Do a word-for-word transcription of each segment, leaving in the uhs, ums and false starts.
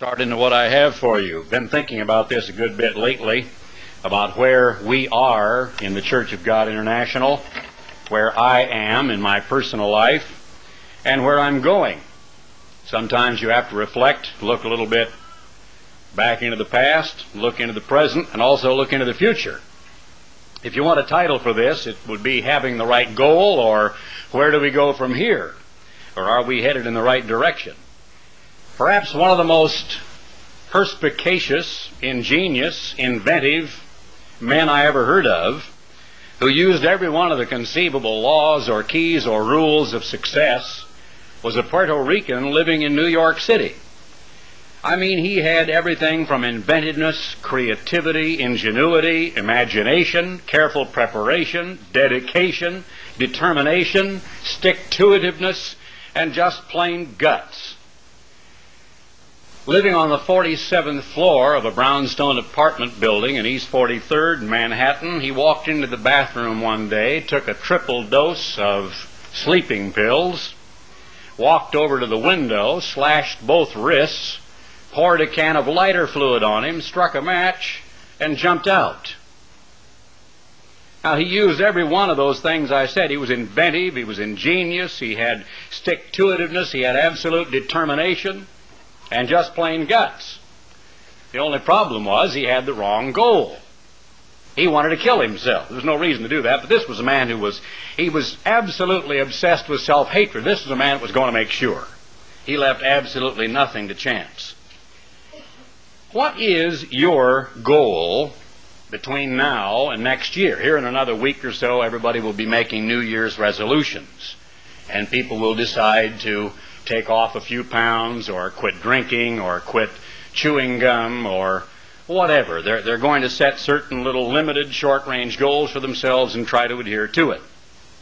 Start into what I have for you. Been thinking about this a good bit lately, about where we are in the Church of God International, where I am in my personal life, and where I'm going. Sometimes you have to reflect, look a little bit back into the past, look into the present, and also look into the future. If you want a title for this, it would be Having the Right Goal, or Where Do We Go From Here? Or Are We Headed in the Right Direction? Perhaps one of the most perspicacious, ingenious, inventive men I ever heard of, who used every one of the conceivable laws or keys or rules of success, was a Puerto Rican living in New York City. I mean, he had everything from inventiveness, creativity, ingenuity, imagination, careful preparation, dedication, determination, stick-to-itiveness, and just plain guts. Living on the forty-seventh floor of a brownstone apartment building in East forty-third, Manhattan, he walked into the bathroom one day, took a triple dose of sleeping pills, walked over to the window, slashed both wrists, poured a can of lighter fluid on him, struck a match, and jumped out. Now, he used every one of those things I said. He was inventive, he was ingenious, he had stick-to-itiveness, he had absolute determination, and just plain guts. The only problem was he had the wrong goal. He wanted to kill himself. There was no reason to do that, but this was a man who was, he was absolutely obsessed with self-hatred. This was a man that was going to make sure. He left absolutely nothing to chance. What is your goal between now and next year? Here in another week or so, everybody will be making New Year's resolutions, and people will decide to take off a few pounds, or quit drinking, or quit chewing gum, or whatever. They're, they're going to set certain little limited short-range goals for themselves and try to adhere to it.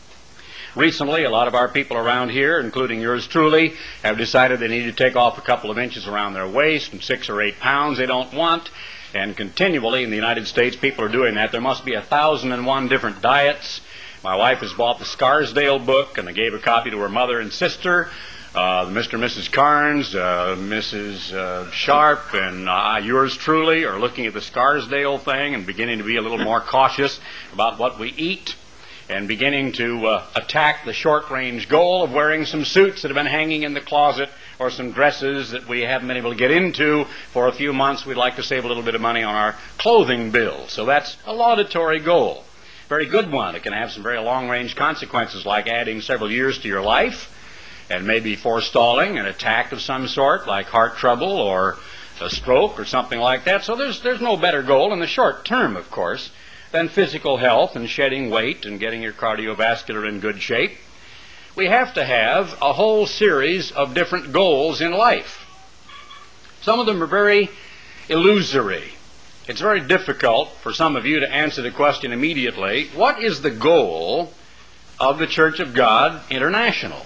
Recently, a lot of our people around here, including yours truly, have decided they need to take off a couple of inches around their waist and six or eight pounds they don't want. And continually in the United States, people are doing that. There must be a thousand and one different diets. My wife has bought the Scarsdale book, and I gave a copy to her mother and sister. Uh, Mister and Missus Carnes, uh, Missus Uh, Sharp, and uh, yours truly are looking at the Scarsdale thing and beginning to be a little more cautious about what we eat, and beginning to uh, attack the short-range goal of wearing some suits that have been hanging in the closet, or some dresses that we haven't been able to get into for a few months. We'd like to save a little bit of money on our clothing bill. So that's a laudatory goal. Very good one. It can have some very long-range consequences, like adding several years to your life, and maybe forestalling an attack of some sort, like heart trouble or a stroke or something like that. So there's, there's no better goal in the short term, of course, than physical health and shedding weight and getting your cardiovascular in good shape. We have to have a whole series of different goals in life. Some of them are very illusory. It's very difficult for some of you to answer the question immediately, what is the goal of the Church of God International?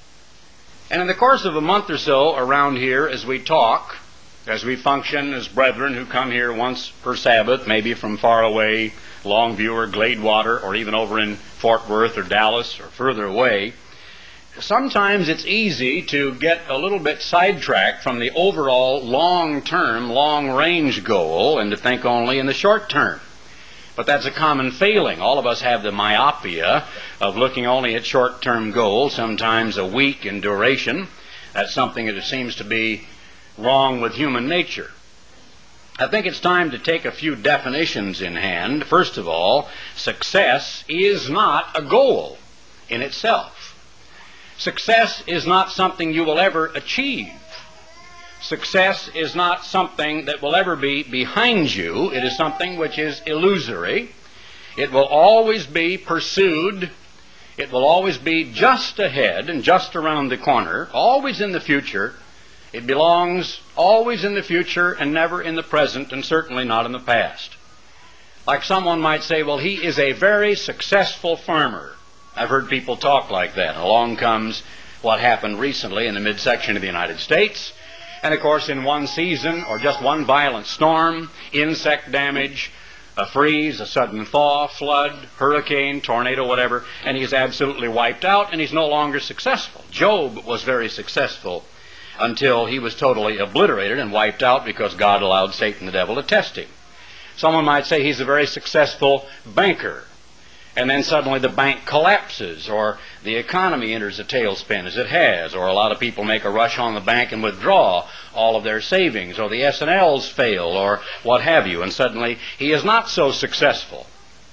And in the course of a month or so around here, as we talk, as we function as brethren who come here once per Sabbath, maybe from far away, Longview or Gladewater, or even over in Fort Worth or Dallas or further away, sometimes it's easy to get a little bit sidetracked from the overall long-term, long-range goal and to think only in the short term. But that's a common failing. All of us have the myopia of looking only at short-term goals, sometimes a week in duration. That's something that seems to be wrong with human nature. I think it's time to take a few definitions in hand. First of all, success is not a goal in itself. Success is not something you will ever achieve. Success is not something that will ever be behind you. It is something which is illusory. It will always be pursued. It will always be just ahead and just around the corner, always in the future. It belongs always in the future and never in the present, and certainly not in the past. Like someone might say, well, he is a very successful farmer. I've heard people talk like that. Along comes what happened recently in the midsection of the United States. And of course, in one season, or just one violent storm, insect damage, a freeze, a sudden thaw, flood, hurricane, tornado, whatever, and he's absolutely wiped out, and he's no longer successful. Job was very successful until he was totally obliterated and wiped out because God allowed Satan the devil to test him. Someone might say he's a very successful banker, and then suddenly the bank collapses, or the economy enters a tailspin, as it has, or a lot of people make a rush on the bank and withdraw all of their savings, or the S and Ls fail, or what have you, and suddenly he is not so successful.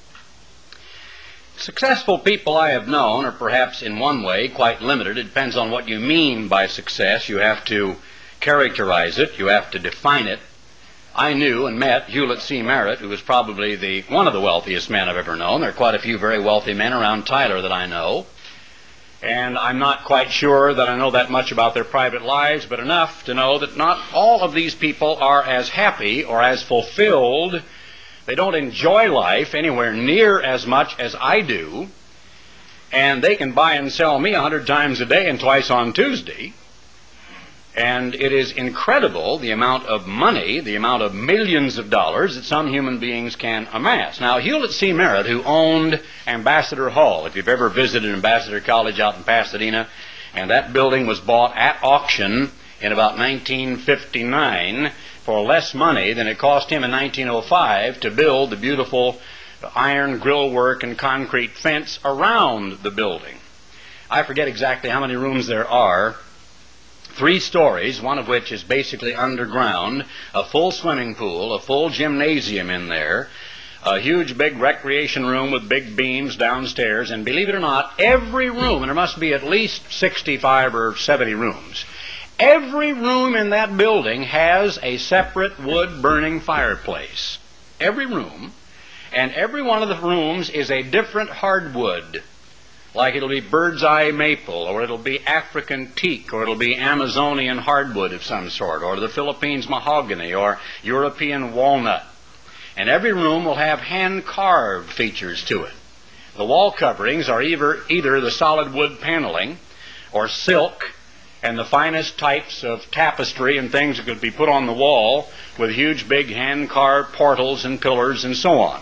Successful people I have known are perhaps in one way quite limited. It depends on what you mean by success. You have to characterize it. You have to define it. I knew and met Hewlett C. Merritt, who was probably the one of the wealthiest men I've ever known. There are quite a few very wealthy men around Tyler that I know. And I'm not quite sure that I know that much about their private lives, but enough to know that not all of these people are as happy or as fulfilled. They don't enjoy life anywhere near as much as I do. And they can buy and sell me a hundred times a day and twice on Tuesday. And it is incredible the amount of money, the amount of millions of dollars that some human beings can amass. Now, Hewlett C. Merritt, who owned Ambassador Hall, if you've ever visited Ambassador College out in Pasadena, and that building was bought at auction in about nineteen fifty-nine for less money than it cost him in nineteen oh five to build the beautiful iron grillwork and concrete fence around the building. I forget exactly how many rooms there are. Three stories, one of which is basically underground, a full swimming pool, a full gymnasium in there, a huge big recreation room with big beams downstairs, and believe it or not, every room, and there must be at least sixty-five or seventy rooms, every room in that building has a separate wood-burning fireplace. Every room, and every one of the rooms is a different hardwood. Like it'll be bird's eye maple, or it'll be African teak, or it'll be Amazonian hardwood of some sort, or the Philippines mahogany, or European walnut. And every room will have hand-carved features to it. The wall coverings are either, either the solid wood paneling, or silk, and the finest types of tapestry and things that could be put on the wall with huge big hand-carved portals and pillars and so on.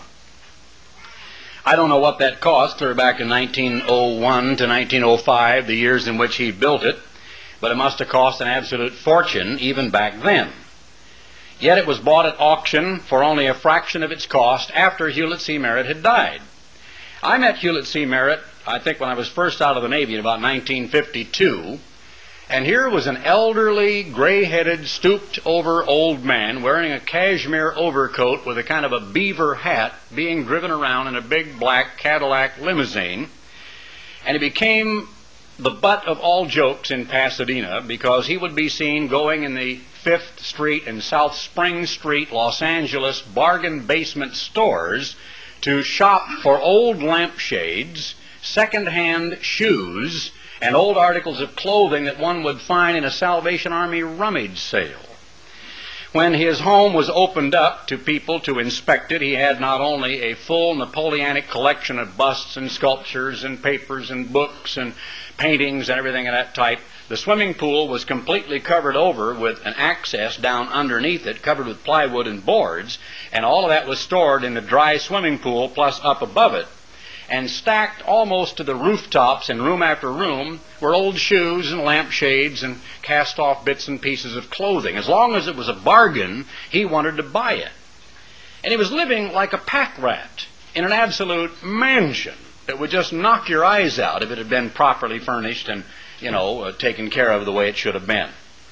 I don't know what that cost, clear back in nineteen oh one to nineteen oh five, the years in which he built it, but it must have cost an absolute fortune even back then. Yet it was bought at auction for only a fraction of its cost after Hewlett C. Merritt had died. I met Hewlett C. Merritt, I think, when I was first out of the Navy in about nineteen fifty-two, and here was an elderly, gray-headed, stooped-over old man wearing a cashmere overcoat with a kind of a beaver hat being driven around in a big black Cadillac limousine. And he became the butt of all jokes in Pasadena because he would be seen going in the Fifth Street and South Spring Street, Los Angeles bargain basement stores to shop for old lampshades, second-hand shoes, and old articles of clothing that one would find in a Salvation Army rummage sale. When his home was opened up to people to inspect it, he had not only a full Napoleonic collection of busts and sculptures and papers and books and paintings and everything of that type. The swimming pool was completely covered over with an access down underneath it, covered with plywood and boards, and all of that was stored in the dry swimming pool plus up above it. And stacked almost to the rooftops in room after room were old shoes and lampshades and cast-off bits and pieces of clothing. As long as it was a bargain, he wanted to buy it. And he was living like a pack rat in an absolute mansion that would just knock your eyes out if it had been properly furnished and, you know, uh, taken care of the way it should have been.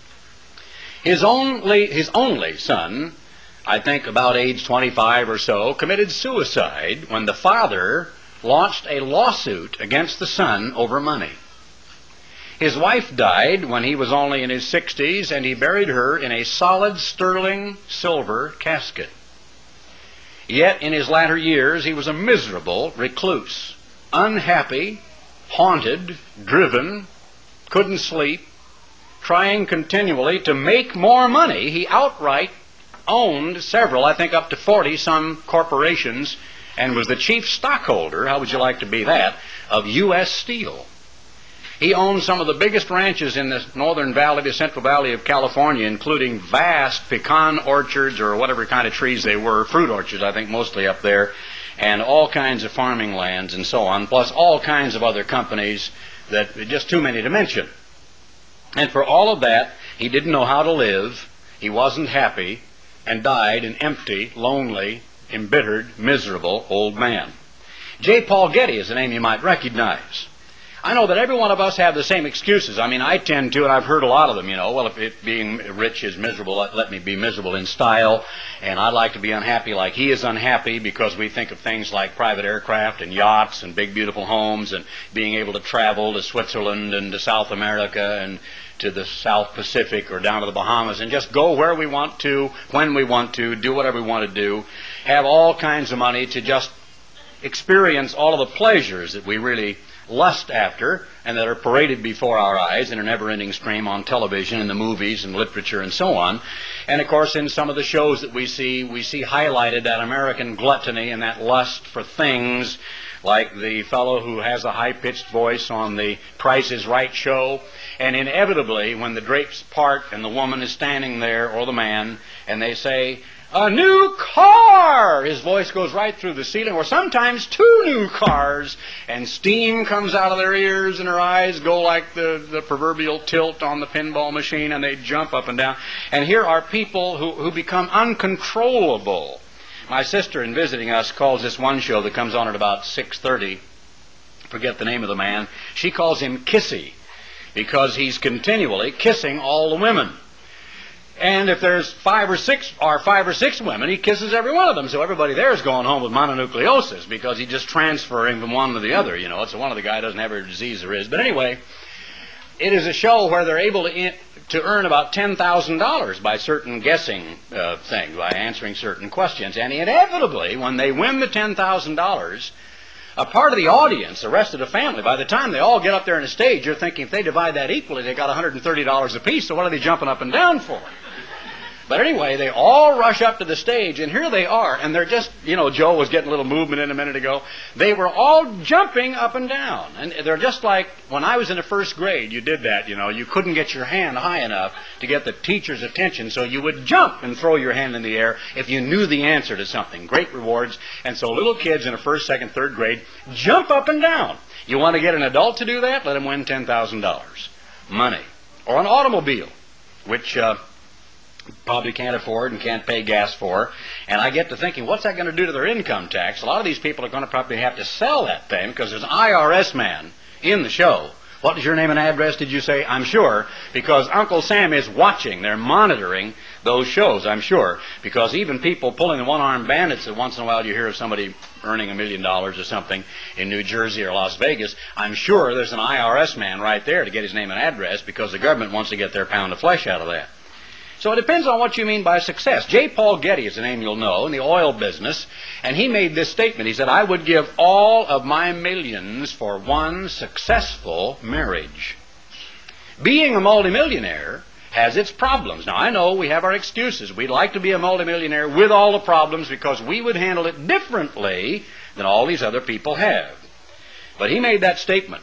His only, his only son, I think about age twenty-five or so, committed suicide when the father launched a lawsuit against the son over money. His wife died when he was only in his sixties, and he buried her in a solid sterling silver casket. Yet in his latter years he was a miserable recluse, unhappy, haunted, driven, couldn't sleep, trying continually to make more money. He outright owned several, I think up to forty some corporations, and was the chief stockholder, how would you like to be that, of U S Steel. He owned some of the biggest ranches in the northern valley, the Central Valley of California, including vast pecan orchards or whatever kind of trees they were, fruit orchards I think mostly up there, and all kinds of farming lands and so on, plus all kinds of other companies that just too many to mention. And for all of that, He didn't know how to live. He wasn't happy, and died an empty, lonely, embittered, miserable old man. J. Paul Getty is a name you might recognize. I know that every one of us have the same excuses. I mean, I tend to, and I've heard a lot of them, you know, well, if it, being rich is miserable, let, let me be miserable in style, and I'd like to be unhappy like he is unhappy, because we think of things like private aircraft and yachts and big, beautiful homes and being able to travel to Switzerland and to South America and to the South Pacific or down to the Bahamas and just go where we want to, when we want to, do whatever we want to do, have all kinds of money to just experience all of the pleasures that we really lust after and that are paraded before our eyes in a never-ending stream on television and the movies and literature and so on. And of course, in some of the shows that we see, we see highlighted that American gluttony and that lust for things, like the fellow who has a high-pitched voice on the Price is Right show. And inevitably, when the drapes part and the woman is standing there, or the man, and they say, "A new car!" his voice goes right through the ceiling, or sometimes two new cars, and steam comes out of their ears and their eyes go like the, the proverbial tilt on the pinball machine, and they jump up and down. And here are people who, who become uncontrollable. My sister, in visiting us, calls this one show that comes on at about six thirty, forget the name of the man, she calls him Kissy, because he's continually kissing all the women. And if there's five or six or five or six women, he kisses every one of them. So everybody there is going home with mononucleosis, because he's just transferring from one to the other. You know, it's one of the guy doesn't have every disease there is. But anyway, it is a show where they're able to in, to earn about ten thousand dollars by certain guessing uh, things, by answering certain questions. And inevitably, when they win the ten thousand dollars, a part of the audience, the rest of the family, by the time they all get up there on the stage, you're thinking if they divide that equally, they got one hundred thirty dollars apiece, so what are they jumping up and down for? But anyway, they all rush up to the stage, and here they are, and they're just, you know, Joe was getting a little movement in a minute ago. They were all jumping up and down, and they're just like, when I was in the first grade, you did that, you know, you couldn't get your hand high enough to get the teacher's attention, so you would jump and throw your hand in the air if you knew the answer to something. Great rewards, and so little kids in the first, second, third grade jump up and down. You want to get an adult to do that? Let them win ten thousand dollars. Money. Or an automobile, which uh, probably can't afford and can't pay gas for. And I get to thinking, what's that going to do to their income tax? A lot of these people are going to probably have to sell that thing, because there's an I R S man in the show. What is your name and address, did you say? I'm sure, because Uncle Sam is watching. They're monitoring those shows, I'm sure, because even people pulling the one-armed bandits, that once in a while you hear of somebody earning a million dollars or something in New Jersey or Las Vegas, I'm sure there's an I R S man right there to get his name and address, because the government wants to get their pound of flesh out of that. So it depends on what you mean by success. J. Paul Getty is a name you'll know in the oil business, and he made this statement. He said, "I would give all of my millions for one successful marriage." Being a multimillionaire has its problems. Now, I know we have our excuses. We'd like to be a multimillionaire with all the problems because we would handle it differently than all these other people have. But he made that statement.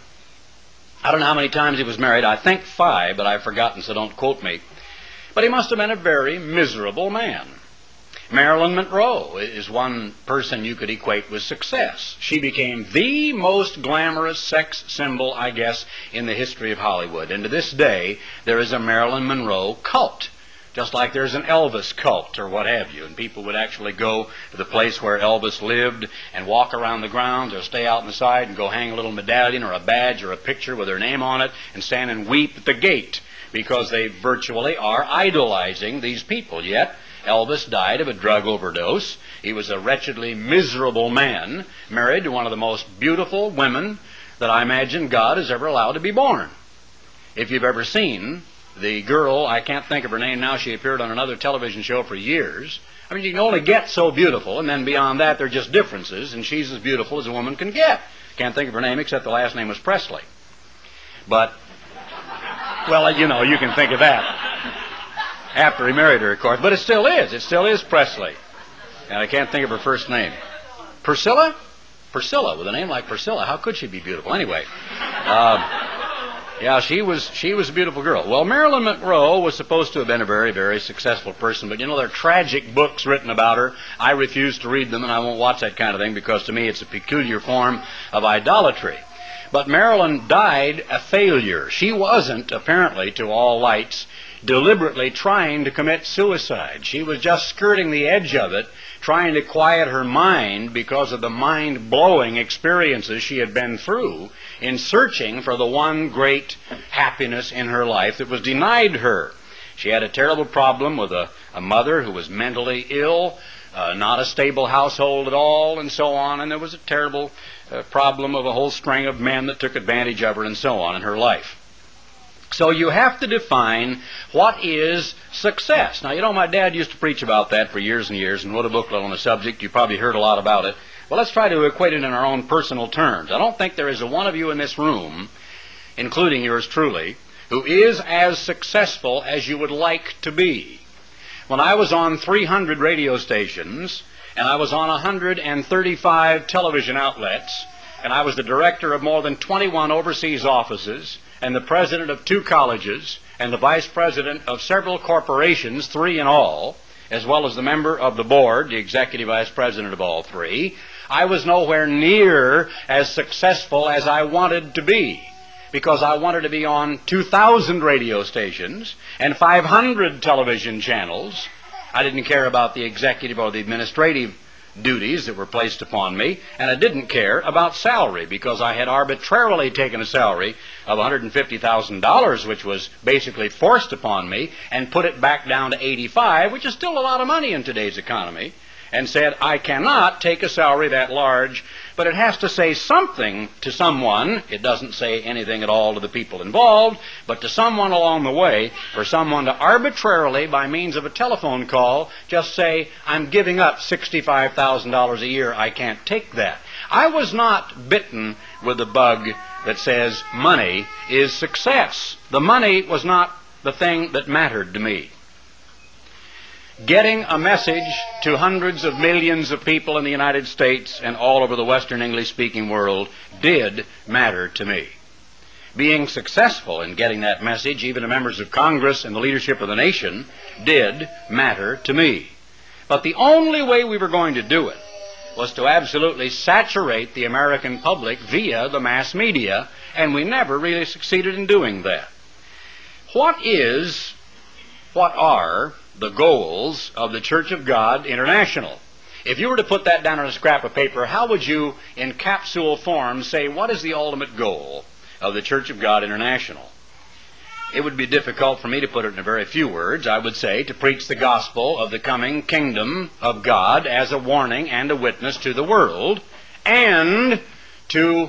I don't know how many times he was married. I think five, but I've forgotten, so don't quote me. But he must have been a very miserable man. Marilyn Monroe is one person you could equate with success. She became the most glamorous sex symbol, I guess, in the history of Hollywood. And to this day, there is a Marilyn Monroe cult, just like there's an Elvis cult or what have you. And people would actually go to the place where Elvis lived and walk around the grounds or stay out in the side and go hang a little medallion or a badge or a picture with their name on it and stand and weep at the gate, because they virtually are idolizing these people. Yet, Elvis died of a drug overdose. He was a wretchedly miserable man, married to one of the most beautiful women that I imagine God has ever allowed to be born. If you've ever seen the girl, I can't think of her name now, she appeared on another television show for years. I mean, you can only get so beautiful, and then beyond that, there are just differences, and she's as beautiful as a woman can get. Can't think of her name, except the last name was Presley. But well, you know, you can think of that. After he married her, of course. But it still is. It still is Presley. And I can't think of her first name. Priscilla? Priscilla, with a name like Priscilla. How could she be beautiful? Anyway. Uh, yeah, she was she was a beautiful girl. Well, Marilyn Monroe was supposed to have been a very, very successful person. But, you know, there are tragic books written about her. I refuse to read them, and I won't watch that kind of thing, because to me it's a peculiar form of idolatry. But Marilyn died a failure. She wasn't, apparently, to all lights, deliberately trying to commit suicide. She was just skirting the edge of it, trying to quiet her mind because of the mind-blowing experiences she had been through in searching for the one great happiness in her life that was denied her. She had a terrible problem with a, a mother who was mentally ill, uh, not a stable household at all, and so on, and there was a terrible uh, problem of a whole string of men that took advantage of her and so on in her life. So you have to define what is success. Now, you know, my dad used to preach about that for years and years and wrote a booklet on the subject. You probably heard a lot about it. Well, let's try to equate it in our own personal terms. I don't think there is a one of you in this room, including yours truly, who is as successful as you would like to be. When I was on three hundred radio stations, and I was on one hundred thirty-five television outlets, and I was the director of more than twenty-one overseas offices, and the president of two colleges, and the vice president of several corporations, three in all, as well as the member of the board, the executive vice president of all three, I was nowhere near as successful as I wanted to be, because I wanted to be on two thousand radio stations and five hundred television channels. I didn't care about the executive or the administrative duties that were placed upon me, and I didn't care about salary, because I had arbitrarily taken a salary of one hundred fifty thousand dollars, which was basically forced upon me, and put it back down to eighty-five, which is still a lot of money in today's economy, and said, I cannot take a salary that large, but it has to say something to someone. It doesn't say anything at all to the people involved, but to someone along the way, for someone to arbitrarily, by means of a telephone call, just say, I'm giving up sixty-five thousand dollars a year, I can't take that. I was not bitten with the bug that says money is success. The money was not the thing that mattered to me. Getting a message to hundreds of millions of people in the United States and all over the Western English-speaking world did matter to me. Being successful in getting that message, even to members of Congress and the leadership of the nation, did matter to me. But the only way we were going to do it was to absolutely saturate the American public via the mass media, and we never really succeeded in doing that. What is, what are the goals of the Church of God International? If you were to put that down on a scrap of paper, how would you, in capsule form, say what is the ultimate goal of the Church of God International? It would be difficult for me to put it in very few words. I would say to preach the gospel of the coming kingdom of God as a warning and a witness to the world, and to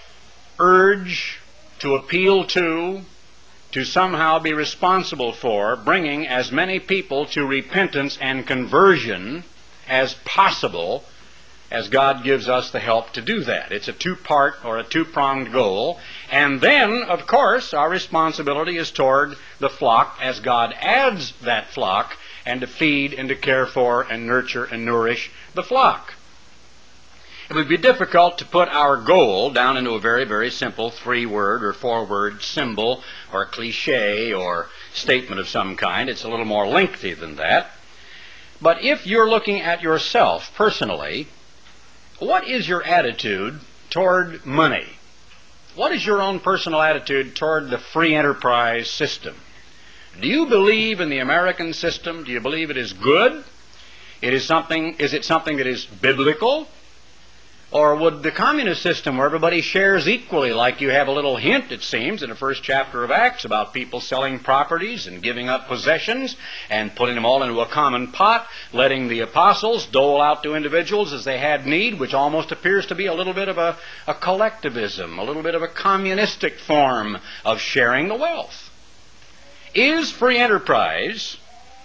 urge, to appeal to, to somehow be responsible for bringing as many people to repentance and conversion as possible, as God gives us the help to do that. It's a two-part or a two-pronged goal. And then, of course, our responsibility is toward the flock as God adds that flock, and to feed and to care for and nurture and nourish the flock. It would be difficult to put our goal down into a very, very simple three-word or four-word symbol or cliche or statement of some kind. It's a little more lengthy than that. But if you're looking at yourself personally, what is your attitude toward money? What is your own personal attitude toward the free enterprise system? Do you believe in the American system? Do you believe it is good? It is something, is it something that is biblical? Or would the communist system, where everybody shares equally, like you have a little hint, it seems, in the first chapter of Acts about people selling properties and giving up possessions and putting them all into a common pot, letting the apostles dole out to individuals as they had need, which almost appears to be a little bit of a, a collectivism, a little bit of a communistic form of sharing the wealth? Is free enterprise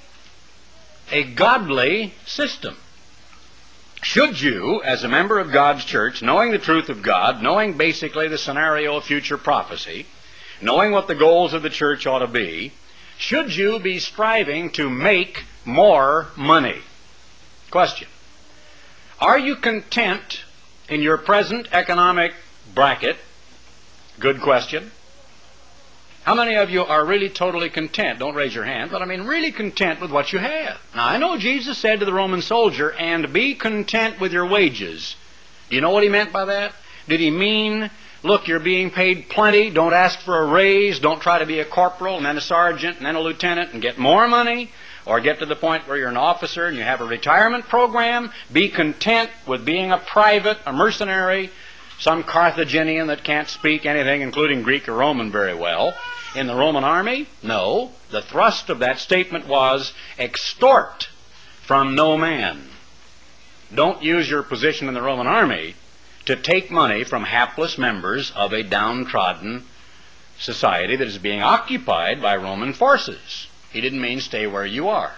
a godly system? Should you, as a member of God's church, knowing the truth of God, knowing basically the scenario of future prophecy, knowing what the goals of the church ought to be, should you be striving to make more money? Question. Are you content in your present economic bracket? Good question. How many of you are really totally content? Don't raise your hand, but I mean really content with what you have. Now, I know Jesus said to the Roman soldier, and be content with your wages. Do you know what he meant by that? Did he mean Look, you're being paid plenty. Don't ask for a raise. Don't try to be a corporal and then a sergeant and then a lieutenant and get more money, or get to the point where you're an officer and you have a retirement program. Be content with being a private, a mercenary, some Carthaginian that can't speak anything, including Greek or Roman, very well, in the Roman army? No. The thrust of that statement was, extort from no man. Don't use your position in the Roman army to take money from hapless members of a downtrodden society that is being occupied by Roman forces. He didn't mean stay where you are.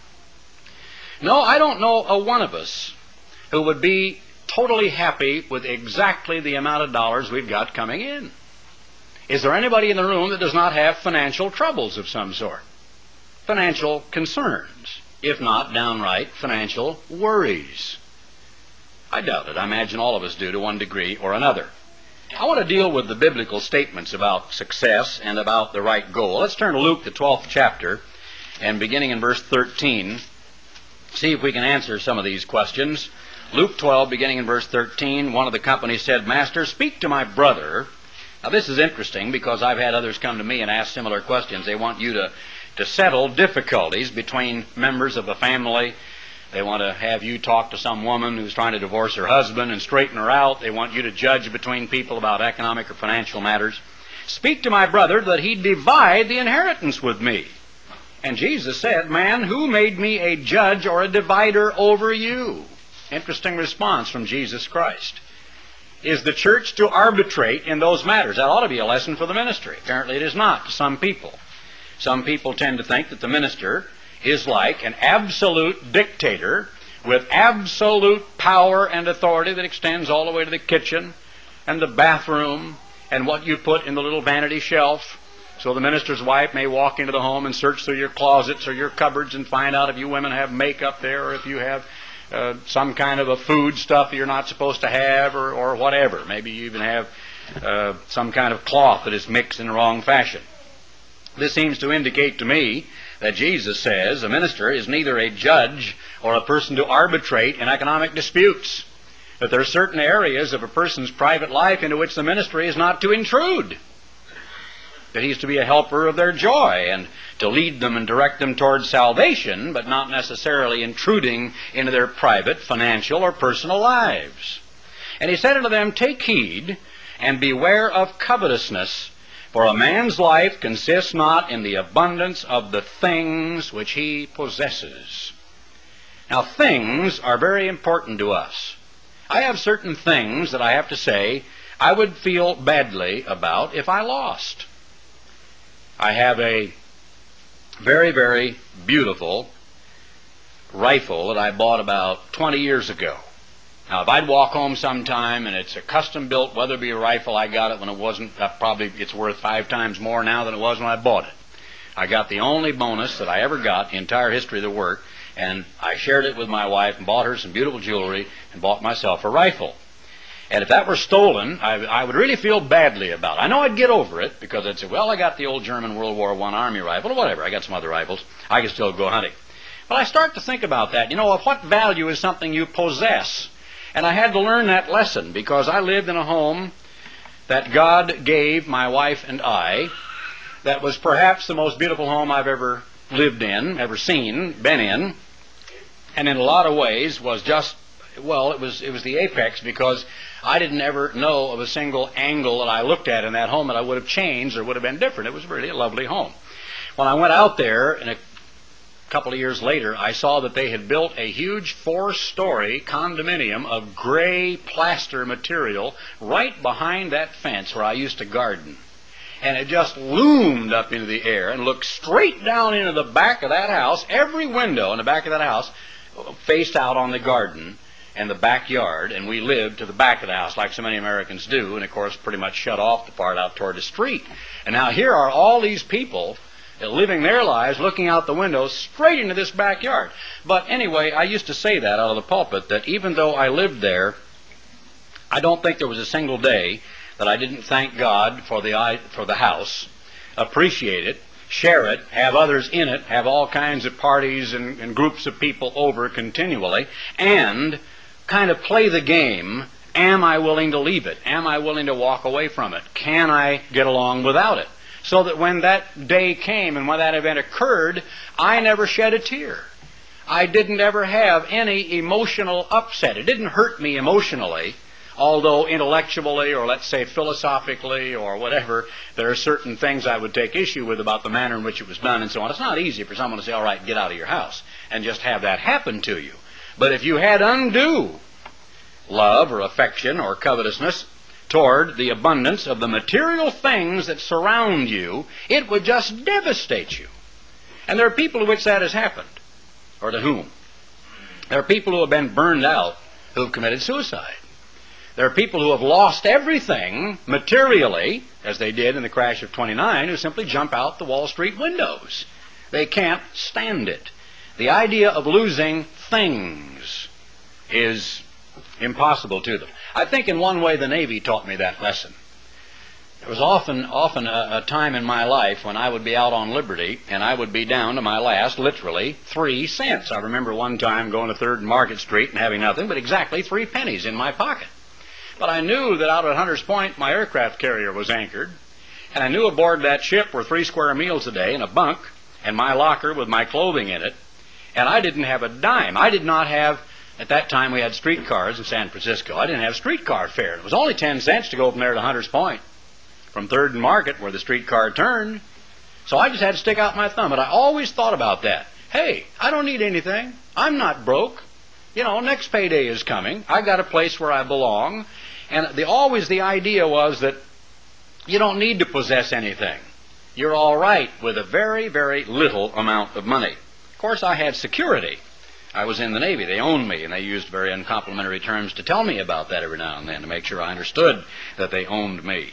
No, I don't know a one of us who would be totally happy with exactly the amount of dollars we've got coming in. Is there anybody in the room that does not have financial troubles of some sort? Financial concerns, if not downright financial worries? I doubt it. I imagine all of us do to one degree or another. I want to deal with the biblical statements about success and about the right goal. Let's turn to Luke, the twelfth chapter, and beginning in verse thirteen, see if we can answer some of these questions. Luke twelve, beginning in verse thirteen, one of the company said, Master, speak to my brother. Now this is interesting because I've had others come to me and ask similar questions. They want you to, to settle difficulties between members of a family. They want to have you talk to some woman who's trying to divorce her husband and straighten her out. They want you to judge between people about economic or financial matters. Speak to my brother that he divide the inheritance with me. And Jesus said, Man, who made me a judge or a divider over you? Interesting response from Jesus Christ. Is the church to arbitrate in those matters? That ought to be a lesson for the ministry. Apparently it is not to some people. Some people tend to think that the minister is like an absolute dictator with absolute power and authority that extends all the way to the kitchen and the bathroom and what you put in the little vanity shelf. So the minister's wife may walk into the home and search through your closets or your cupboards and find out if you women have makeup there, or if you have uh, some kind of a food stuff that you're not supposed to have, or, or whatever. Maybe you even have uh, some kind of cloth that is mixed in the wrong fashion. This seems to indicate to me that Jesus says a minister is neither a judge or a person to arbitrate in economic disputes. That there are certain areas of a person's private life into which the ministry is not to intrude. That he's to be a helper of their joy and to lead them and direct them towards salvation, but not necessarily intruding into their private, financial, or personal lives. And he said unto them, Take heed and beware of covetousness, for a man's life consists not in the abundance of the things which he possesses. Now, things are very important to us. I have certain things that I have to say I would feel badly about if I lost. I have a very, very beautiful rifle that I bought about twenty years ago. Now, if I'd walk home sometime and it's a custom-built Weatherby rifle, I got it when it wasn't, uh, probably it's worth five times more now than it was when I bought it. I got the only bonus that I ever got in the entire history of the work, and I shared it with my wife and bought her some beautiful jewelry and bought myself a rifle. And if that were stolen, I, I would really feel badly about it. I know I'd get over it because I'd say, well, I got the old German World War One Army rifle, or whatever. I got some other rifles. I can still go hunting. But I start to think about that. You know, of what value is something you possess? And I had to learn that lesson because I lived in a home that God gave my wife and I that was perhaps the most beautiful home I've ever lived in, ever seen, been in, and in a lot of ways was just, well, it was it was the apex because I didn't ever know of a single angle that I looked at in that home that I would have changed or would have been different. It was really a lovely home. When I went out there in a A couple of years later, I saw that they had built a huge four-story condominium of gray plaster material right behind that fence where I used to garden. And it just loomed up into the air and looked straight down into the back of that house. Every window in the back of that house faced out on the garden and the backyard, and we lived to the back of the house like so many Americans do, and of course pretty much shut off the part out toward the street. And now here are all these people living their lives, looking out the windows straight into this backyard. But anyway, I used to say that out of the pulpit, that even though I lived there, I don't think there was a single day that I didn't thank God for the for the house, appreciate it, share it, have others in it, have all kinds of parties and, and groups of people over continually, and kind of play the game Am I willing to leave it? Am I willing to walk away from it? Can I get along without it? So that when that day came and when that event occurred, I never shed a tear. I didn't ever have any emotional upset. It didn't hurt me emotionally, although intellectually or let's say philosophically or whatever, there are certain things I would take issue with about the manner in which it was done and so on. It's not easy for someone to say, all right, get out of your house and just have that happen to you. But if you had undue love or affection or covetousness toward the abundance of the material things that surround you, it would just devastate you. And there are people to which that has happened, or to whom. There are people who have been burned out who have committed suicide. There are people who have lost everything materially, as they did in the crash of twenty-nine, who simply jump out the Wall Street windows. They can't stand it. The idea of losing things is impossible to them. I think in one way the Navy taught me that lesson. There was often often a, a time in my life when I would be out on liberty and I would be down to my last, literally, three cents. I remember one time going to third and Market Street and having nothing but exactly three pennies in my pocket. But I knew that out at Hunters Point my aircraft carrier was anchored, and I knew aboard that ship were three square meals a day and a bunk and my locker with my clothing in it, and I didn't have a dime. I did not have. At that time, we had streetcars in San Francisco. I didn't have streetcar fare. It was only ten cents to go from there to Hunters Point, from third and Market, where the streetcar turned. So I just had to stick out my thumb. But I always thought about that. Hey, I don't need anything. I'm not broke. You know, next payday is coming. I got a place where I belong. And the, always the idea was that you don't need to possess anything. You're all right with a very, very little amount of money. Of course, I had security. I was in the Navy. They owned me, and they used very uncomplimentary terms to tell me about that every now and then to make sure I understood that they owned me.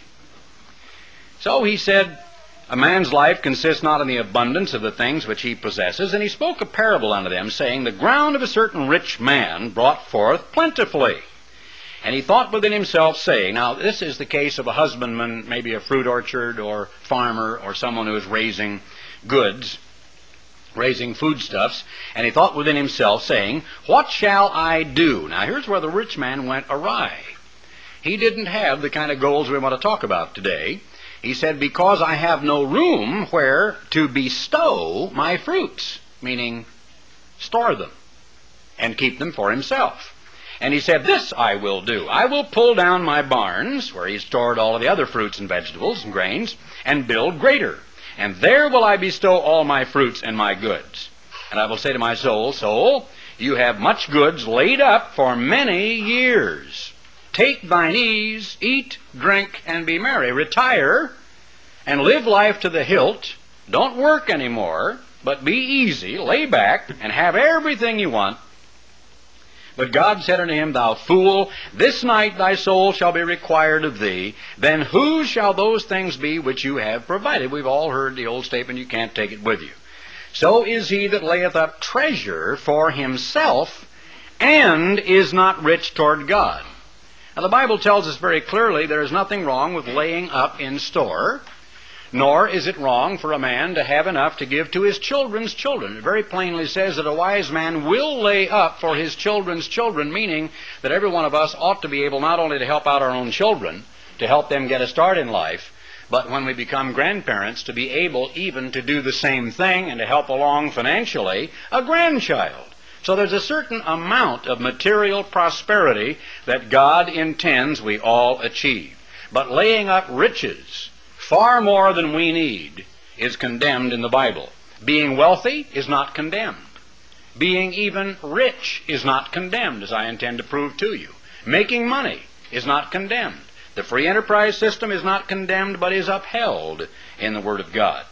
So he said, a man's life consists not in the abundance of the things which he possesses, and he spoke a parable unto them, saying, the ground of a certain rich man brought forth plentifully. And he thought within himself, saying, now this is the case of a husbandman, maybe a fruit orchard or farmer or someone who is raising goods, raising foodstuffs, and he thought within himself, saying, what shall I do? Now here's where the rich man went awry. He didn't have the kind of goals we want to talk about today. He said, because I have no room where to bestow my fruits, meaning store them and keep them for himself. And he said, this I will do. I will pull down my barns, where he stored all of the other fruits and vegetables and grains, and build greater. And there will I bestow all my fruits and my goods. And I will say to my soul, soul, you have much goods laid up for many years. Take thine ease, eat, drink, and be merry. Retire and live life to the hilt. Don't work anymore, but be easy, lay back, and have everything you want. But God said unto him, thou fool, this night thy soul shall be required of thee. Then whose shall those things be which you have provided? We've all heard the old statement, you can't take it with you. So is he that layeth up treasure for himself, and is not rich toward God. Now the Bible tells us very clearly there is nothing wrong with laying up in store, nor is it wrong for a man to have enough to give to his children's children. It very plainly says that a wise man will lay up for his children's children, meaning that every one of us ought to be able not only to help out our own children, to help them get a start in life, but when we become grandparents, to be able even to do the same thing and to help along financially a grandchild. So there's a certain amount of material prosperity that God intends we all achieve. But laying up riches, far more than we need, is condemned in the Bible. Being wealthy is not condemned. Being even rich is not condemned, as I intend to prove to you. Making money is not condemned. The free enterprise system is not condemned, but is upheld in the Word of God.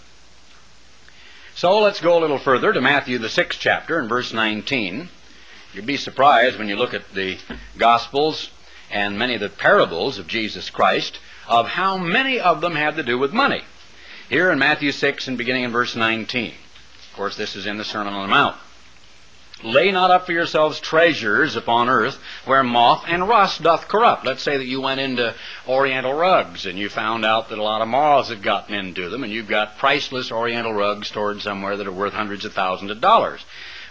So let's go a little further to Matthew, the sixth chapter, and verse nineteen. You'll be surprised when you look at the Gospels and many of the parables of Jesus Christ of how many of them have to do with money. Here in Matthew six and beginning in verse nineteen. Of course, this is in the Sermon on the Mount. Lay not up for yourselves treasures upon earth, where moth and rust doth corrupt. Let's say that you went into Oriental rugs and you found out that a lot of moths had gotten into them, and you've got priceless Oriental rugs stored somewhere that are worth hundreds of thousands of dollars.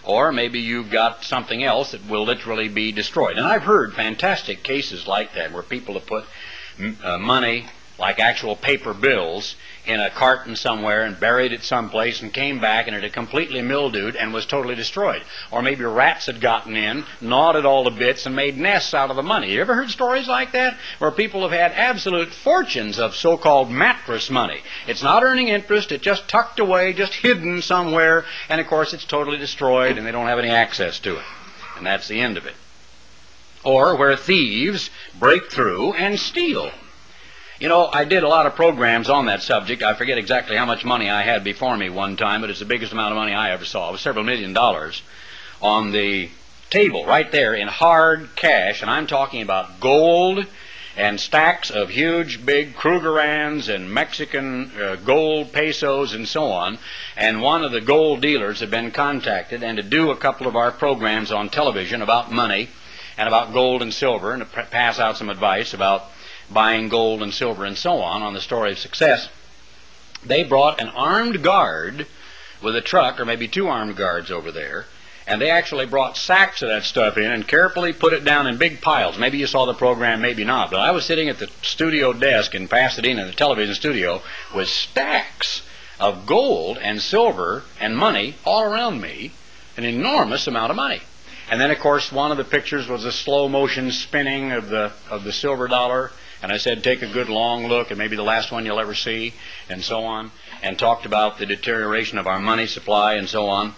Or maybe you've got something else that will literally be destroyed. And I've heard fantastic cases like that where people have put uh, money, like actual paper bills, in a carton somewhere and buried it someplace and came back and it had completely mildewed and was totally destroyed. Or maybe rats had gotten in, gnawed it all to bits, and made nests out of the money. You ever heard stories like that? Where people have had absolute fortunes of so-called mattress money. It's not earning interest, it's just tucked away, just hidden somewhere, and of course it's totally destroyed and they don't have any access to it. And that's the end of it. Or where thieves break through and steal. You know, I did a lot of programs on that subject. I forget exactly how much money I had before me one time, but it's the biggest amount of money I ever saw. It was several million dollars on the table right there in hard cash, and I'm talking about gold and stacks of huge big Krugerrands and Mexican uh, gold pesos and so on. And one of the gold dealers had been contacted and to do a couple of our programs on television about money and about gold and silver and to p- pass out some advice about buying gold and silver and so on on the Story of Success. They brought an armed guard with a truck, or maybe two armed guards over there, and they actually brought sacks of that stuff in and carefully put it down in big piles. Maybe you saw the program, maybe not, but I was sitting at the studio desk in Pasadena, the television studio, with stacks of gold and silver and money all around me, an enormous amount of money. And then, of course, one of the pictures was a slow motion spinning of the of the silver dollar. And I said, take a good long look, and maybe the last one you'll ever see, and so on, and talked about the deterioration of our money supply and so on.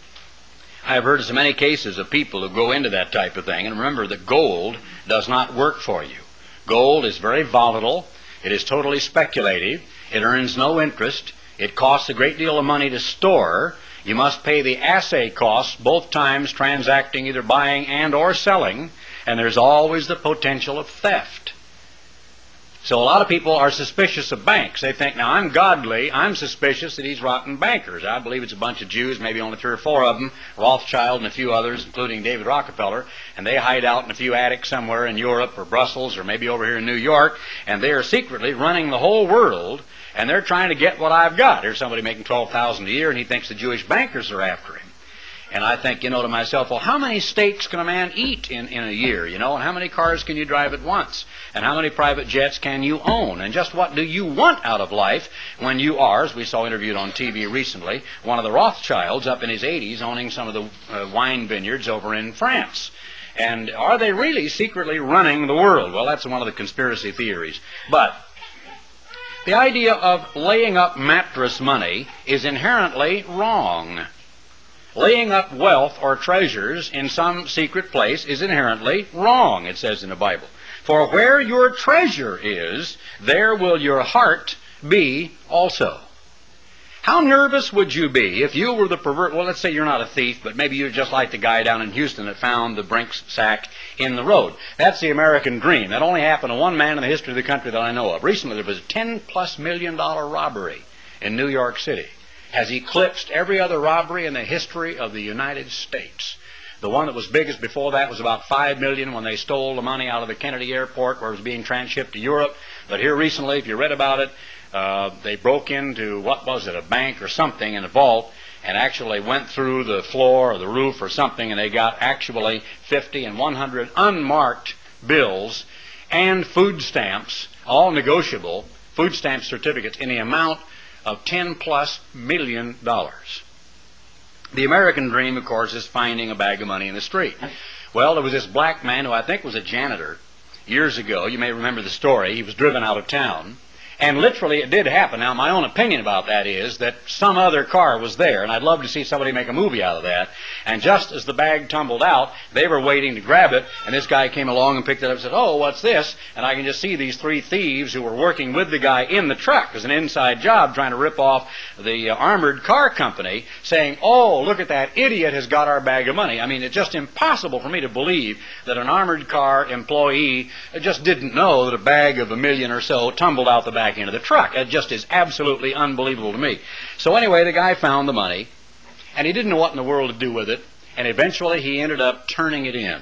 I have heard of so many cases of people who go into that type of thing, and remember that gold does not work for you. Gold is very volatile. It is totally speculative. It earns no interest. It costs a great deal of money to store. You must pay the assay costs both times transacting, either buying and or selling, and there's always the potential of theft. So a lot of people are suspicious of banks. They think, now I'm godly, I'm suspicious that he's rotten bankers. I believe it's a bunch of Jews, maybe only three or four of them, Rothschild and a few others, including David Rockefeller, and they hide out in a few attics somewhere in Europe or Brussels or maybe over here in New York, and they are secretly running the whole world, and they're trying to get what I've got. Here's somebody making twelve thousand dollars a year, and he thinks the Jewish bankers are after him. And I think, you know, to myself, well, how many steaks can a man eat in, in a year, you know, and how many cars can you drive at once? And how many private jets can you own? And just what do you want out of life when you are, as we saw interviewed on T V recently, one of the Rothschilds up in his eighties owning some of the uh, wine vineyards over in France? And are they really secretly running the world? Well, that's one of the conspiracy theories. But the idea of laying up mattress money is inherently wrong. Laying up wealth or treasures in some secret place is inherently wrong, it says in the Bible. For where your treasure is, there will your heart be also. How nervous would you be if you were the pervert? Well, let's say you're not a thief, but maybe you're just like the guy down in Houston that found the Brinks sack in the road. That's the American dream. That only happened to one man in the history of the country that I know of. Recently, there was a ten plus million dollar robbery in New York City. Has eclipsed every other robbery in the history of the United States. The one that was biggest before that was about five million when they stole the money out of the Kennedy Airport where it was being transshipped to Europe. But here recently, if you read about it, uh, they broke into, what was it, a bank or something in a vault, and actually went through the floor or the roof or something, and they got actually fifty and one hundred unmarked bills and food stamps, all negotiable, food stamp certificates in the amount of ten plus million dollars. The American dream, of course, is finding a bag of money in the street. Well, there was this black man who I think was a janitor years ago. You may remember the story. He was driven out of town. And literally it did happen. Now, my own opinion about that is that some other car was there, and I'd love to see somebody make a movie out of that. And just as the bag tumbled out, they were waiting to grab it, and this guy came along and picked it up and said, oh, what's this? And I can just see these three thieves who were working with the guy in the truck as an inside job trying to rip off the uh, armored car company, saying, oh, look at that idiot has got our bag of money. I mean, it's just impossible for me to believe that an armored car employee just didn't know that a bag of a million or so tumbled out the back into the truck. It just is absolutely unbelievable to me. So anyway, the guy found the money, and he didn't know what in the world to do with it, and eventually he ended up turning it in.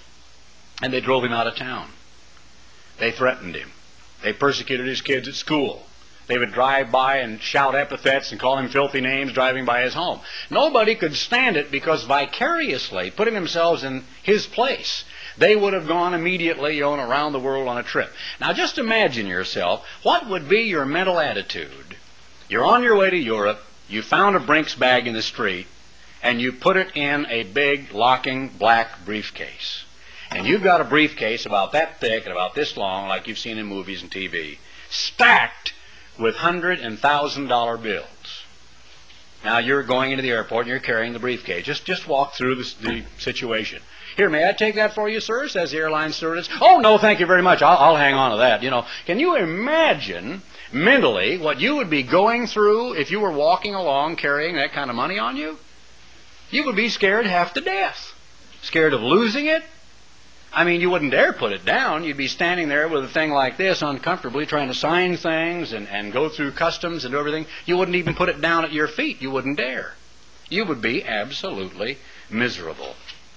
And they drove him out of town. They threatened him. They persecuted his kids at school. They would drive by and shout epithets and call him filthy names driving by his home. Nobody could stand it because vicariously, putting themselves in his place, they would have gone immediately, you know, around the world on a trip. Now just imagine yourself, what would be your mental attitude? You're on your way to Europe, you found a Brinks bag in the street, and you put it in a big, locking, black briefcase. And you've got a briefcase about that thick and about this long, like you've seen in movies and T V, stacked with hundred and thousand dollar bills. Now you're going into the airport and you're carrying the briefcase. Just just walk through the, the situation. Here, may I take that for you, sir? Says the airline stewardess. Oh no, thank you very much. I'll, I'll hang on to that. You know, can you imagine mentally what you would be going through if you were walking along carrying that kind of money on you? You would be scared half to death. Scared of losing it. I mean, you wouldn't dare put it down. You'd be standing there with a thing like this uncomfortably trying to sign things and, and go through customs and everything. You wouldn't even put it down at your feet. You wouldn't dare. You would be absolutely miserable.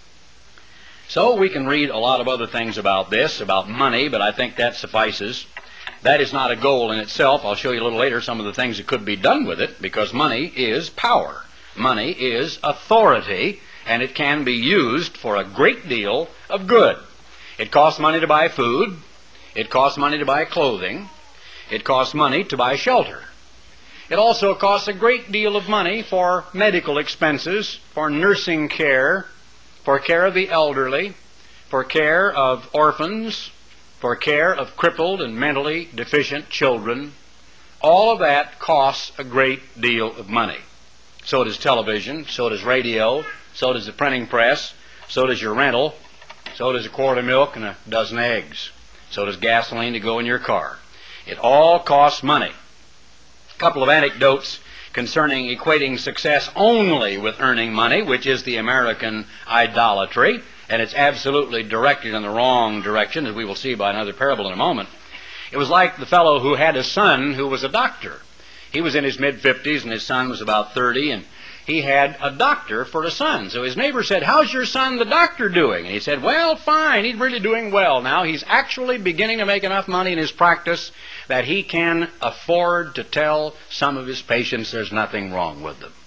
So we can read a lot of other things about this, about money, but I think that suffices. That is not a goal in itself. I'll show you a little later some of the things that could be done with it, because money is power. Money is authority, and it can be used for a great deal of good. It costs money to buy food. It costs money to buy clothing. It costs money to buy shelter. It also costs a great deal of money for medical expenses, for nursing care, for care of the elderly, for care of orphans, for care of crippled and mentally deficient children. All of that costs a great deal of money. So does television, so does radio, so does the printing press, so does your rental, so does a quart of milk and a dozen eggs, so does gasoline to go in your car. It all costs money. A couple of anecdotes concerning equating success only with earning money, which is the American idolatry, and it's absolutely directed in the wrong direction, as we will see by another parable in a moment. It was like the fellow who had a son who was a doctor. He was in his mid-fifties, and his son was about thirty, and he had a doctor for a son. So his neighbor said, "How's your son, the doctor, doing?" And he said, "Well, fine. He's really doing well now. He's actually beginning to make enough money in his practice that he can afford to tell some of his patients there's nothing wrong with them."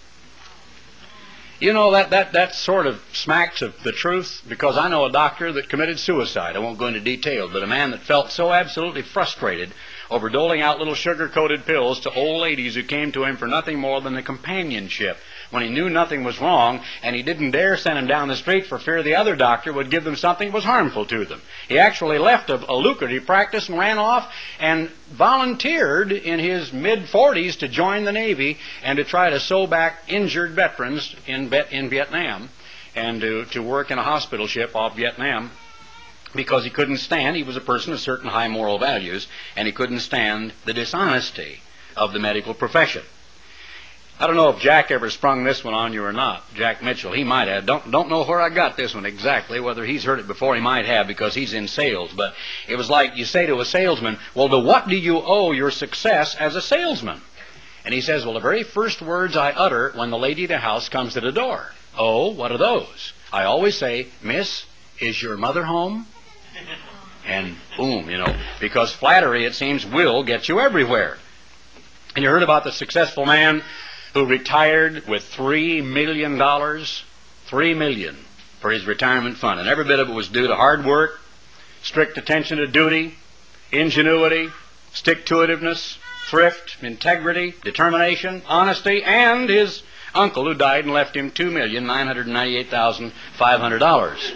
You know, that, that, that sort of smacks of the truth, because I know a doctor that committed suicide. I won't go into detail, but a man that felt so absolutely frustrated over doling out little sugar-coated pills to old ladies who came to him for nothing more than the companionship, when he knew nothing was wrong, and he didn't dare send them down the street for fear the other doctor would give them something that was harmful to them. He actually left a, a lucrative practice and ran off and volunteered in his mid-forties to join the Navy and to try to sew back injured veterans in, in Vietnam, and to, to work in a hospital ship off Vietnam, because he couldn't stand, he was a person of certain high moral values, and he couldn't stand the dishonesty of the medical profession. I don't know if Jack ever sprung this one on you or not, Jack Mitchell. He might have. Don't, don't know where I got this one exactly, whether he's heard it before. He might have, because he's in sales. But it was like you say to a salesman, "Well, to what do you owe your success as a salesman?" And he says, "Well, the very first words I utter when the lady of the house comes to the door." "Oh, what are those?" "I always say, 'Miss, is your mother home?'" And boom, you know, because flattery, it seems, will get you everywhere. And you heard about the successful man who retired with three million dollars, three million dollars for his retirement fund. And every bit of it was due to hard work, strict attention to duty, ingenuity, stick-to-itiveness, thrift, integrity, determination, honesty, and his uncle who died and left him two million nine hundred ninety-eight thousand five hundred dollars.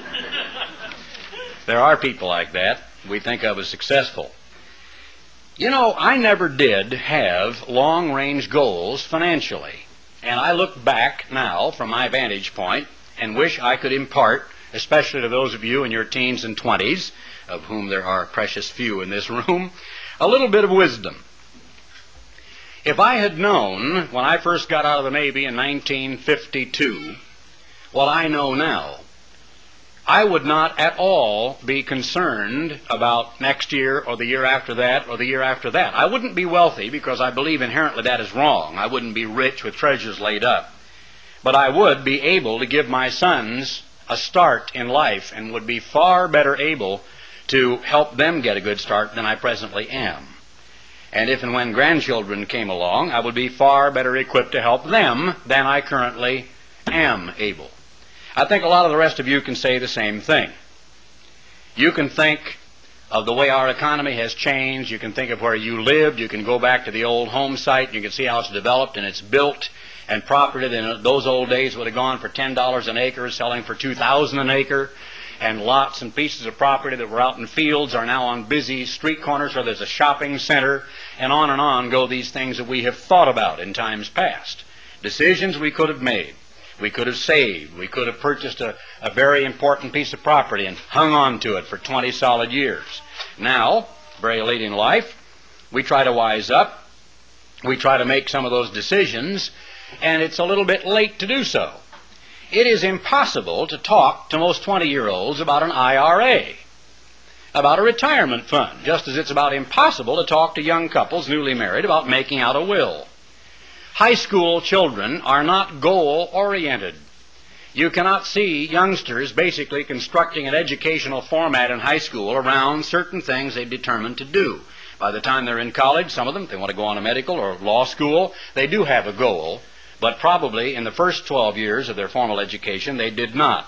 There are people like that we think of as successful. You know, I never did have long-range goals financially. And I look back now from my vantage point and wish I could impart, especially to those of you in your teens and twenties, of whom there are a precious few in this room, a little bit of wisdom. If I had known when I first got out of the Navy in nineteen fifty-two what I know now, I would not at all be concerned about next year or the year after that or the year after that. I wouldn't be wealthy, because I believe inherently that is wrong. I wouldn't be rich with treasures laid up. But I would be able to give my sons a start in life, and would be far better able to help them get a good start than I presently am. And if and when grandchildren came along, I would be far better equipped to help them than I currently am able. I think a lot of the rest of you can say the same thing. You can think of the way our economy has changed. You can think of where you lived. You can go back to the old home site. You can see how it's developed and it's built. And property that in those old days would have gone for ten dollars an acre, selling for two thousand dollars an acre. And lots and pieces of property that were out in fields are now on busy street corners where there's a shopping center. And on and on go these things that we have thought about in times past. Decisions we could have made. We could have saved. We could have purchased a, a very important piece of property and hung on to it for twenty solid years. Now, very late in life, we try to wise up. We try to make some of those decisions, and it's a little bit late to do so. It is impossible to talk to most twenty-year-olds about an I R A, about a retirement fund, just as it's about impossible to talk to young couples newly married about making out a will. High school children are not goal-oriented. You cannot see youngsters basically constructing an educational format in high school around certain things they've determined to do. By the time they're in college, some of them, if they want to go on a medical or law school, they do have a goal, but probably in the first twelve years of their formal education, they did not.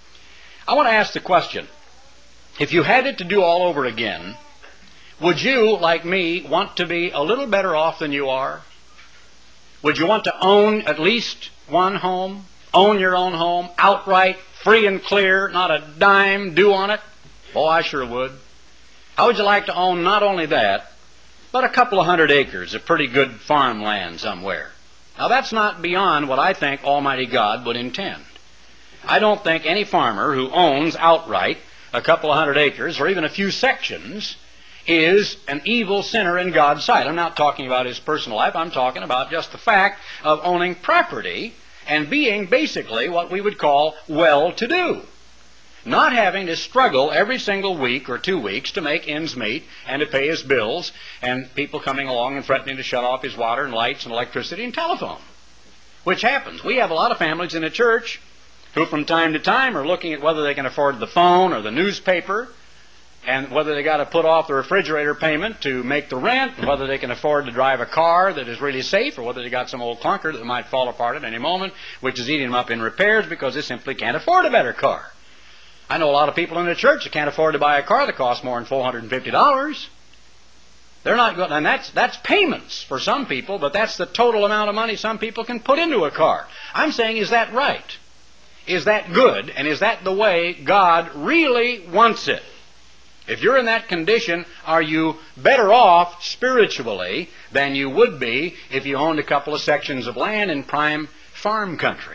I want to ask the question, if you had it to do all over again, would you, like me, want to be a little better off than you are? Would you want to own at least one home? Own your own home, outright, free and clear, not a dime due on it? Oh, I sure would. How would you like to own not only that, but a couple of hundred acres of pretty good farmland somewhere? Now, that's not beyond what I think Almighty God would intend. I don't think any farmer who owns outright a couple of hundred acres or even a few sections is an evil sinner in God's sight. I'm not talking about his personal life. I'm talking about just the fact of owning property and being basically what we would call well-to-do. Not having to struggle every single week or two weeks to make ends meet and to pay his bills, and people coming along and threatening to shut off his water and lights and electricity and telephone, which happens. We have a lot of families in the church who from time to time are looking at whether they can afford the phone or the newspaper, and whether they got to put off the refrigerator payment to make the rent, and whether they can afford to drive a car that is really safe, or whether they got some old clunker that might fall apart at any moment, which is eating them up in repairs because they simply can't afford a better car. I know a lot of people in the church that can't afford to buy a car that costs more than four hundred fifty dollars. They're not good, and that's, that's payments for some people, but that's the total amount of money some people can put into a car. I'm saying, is that right? Is that good? And is that the way God really wants it? If you're in that condition, are you better off spiritually than you would be if you owned a couple of sections of land in prime farm country?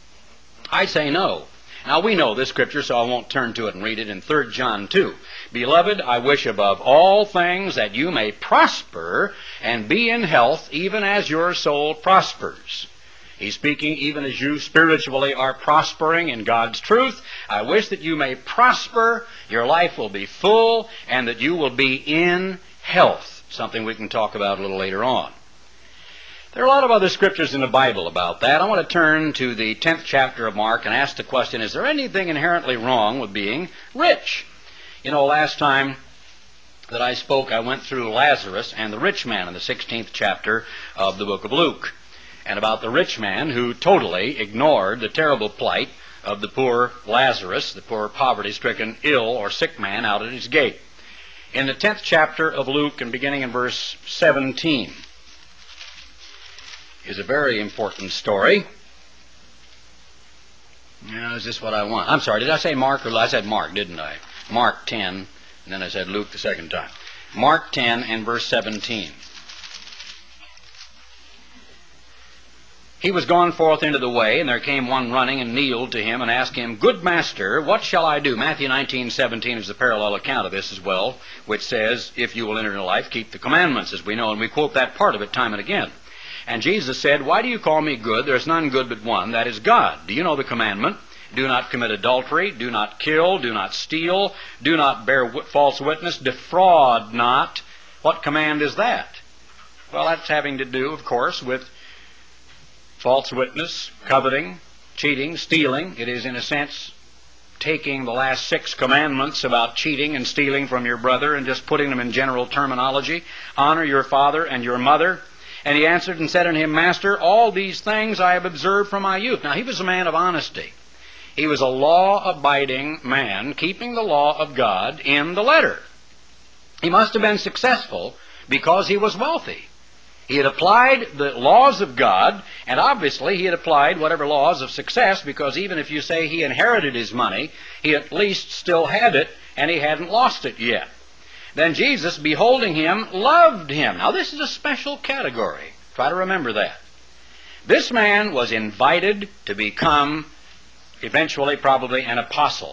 I say no. Now, we know this scripture, so I won't turn to it and read it in Third John two. Beloved, I wish above all things that you may prosper and be in health, even as your soul prospers. He's speaking even as you spiritually are prospering in God's truth. I wish that you may prosper, your life will be full, and that you will be in health, something we can talk about a little later on. There are a lot of other scriptures in the Bible about that. I want to turn to the tenth chapter of Mark and ask the question, is there anything inherently wrong with being rich? You know, last time that I spoke, I went through Lazarus and the rich man in the sixteenth chapter of the book of Luke, and about the rich man who totally ignored the terrible plight of the poor Lazarus, the poor poverty-stricken, ill or sick man out at his gate. In the tenth chapter of Luke, and beginning in verse seventeen, is a very important story. Now, is this what I want? I'm sorry, did I say Mark or I said Mark, didn't I? Mark ten, and then I said Luke the second time. Mark ten and verse seventeen. He was gone forth into the way, and there came one running and kneeled to him and asked him, Good master, what shall I do? Matthew nineteen seventeen is the parallel account of this as well, which says, if you will enter into life, keep the commandments, as we know, and we quote that part of it time and again. And Jesus said, Why do you call me good? There is none good but one, that is God. Do you know the commandment? Do not commit adultery, do not kill, do not steal, do not bear false witness, defraud not. What command is that? Well, that's having to do, of course, with false witness, coveting, cheating, stealing. It is, in a sense, taking the last six commandments about cheating and stealing from your brother and just putting them in general terminology. Honor your father and your mother. And he answered and said unto him, Master, all these things I have observed from my youth. Now he was a man of honesty. He was a law-abiding man, keeping the law of God in the letter. He must have been successful because he was wealthy. He had applied the laws of God, and obviously he had applied whatever laws of success, because even if you say he inherited his money, he at least still had it, and he hadn't lost it yet. Then Jesus, beholding him, loved him. Now this is a special category. Try to remember that. This man was invited to become, eventually probably, an apostle.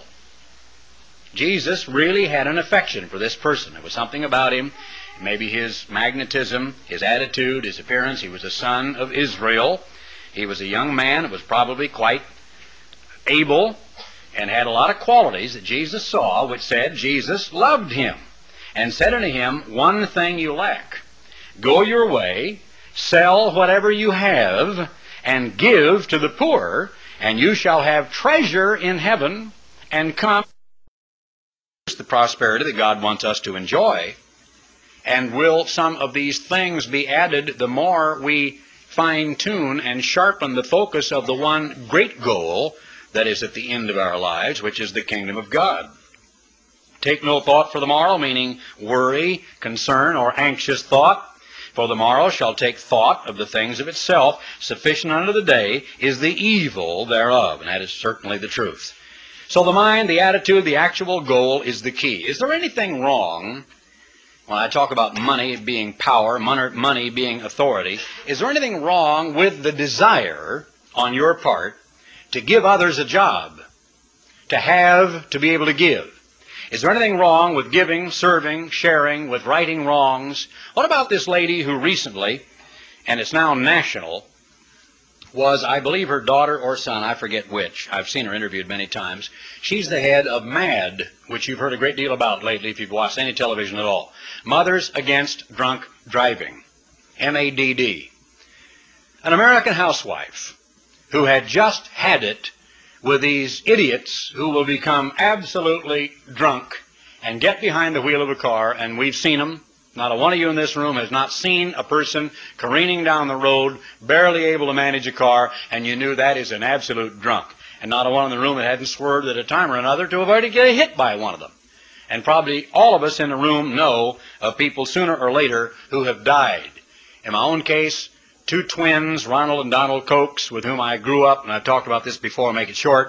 Jesus really had an affection for this person. There was something about him. Maybe his magnetism, his attitude, his appearance. He was a son of Israel. He was a young man who was probably quite able and had a lot of qualities that Jesus saw, which said Jesus loved him and said unto him, one thing you lack. Go your way, sell whatever you have, and give to the poor, and you shall have treasure in heaven, and come the prosperity that God wants us to enjoy. And will some of these things be added the more we fine-tune and sharpen the focus of the one great goal that is at the end of our lives, which is the kingdom of God. Take no thought for the morrow, meaning worry, concern, or anxious thought. For the morrow shall take thought of the things of itself. Sufficient unto the day is the evil thereof. And that is certainly the truth. So the mind, the attitude, the actual goal is the key. Is there anything wrong when I talk about money being power, money being authority? Is there anything wrong with the desire on your part to give others a job, to have, to be able to give? Is there anything wrong with giving, serving, sharing, with righting wrongs? What about this lady who recently, and it's now national, was, I believe, her daughter or son, I forget which. I've seen her interviewed many times. She's the head of MADD, which you've heard a great deal about lately if you've watched any television at all. Mothers Against Drunk Driving, M A D D. An American housewife who had just had it with these idiots who will become absolutely drunk and get behind the wheel of a car, and we've seen them. Not a one of you in this room has not seen a person careening down the road, barely able to manage a car, and you knew that is an absolute drunk. And not a one in the room that hadn't swerved at a time or another to avoid getting hit by one of them. And probably all of us in the room know of people sooner or later who have died. In my own case, two twins, Ronald and Donald Kochs, with whom I grew up, and I've talked about this before, I'll make it short,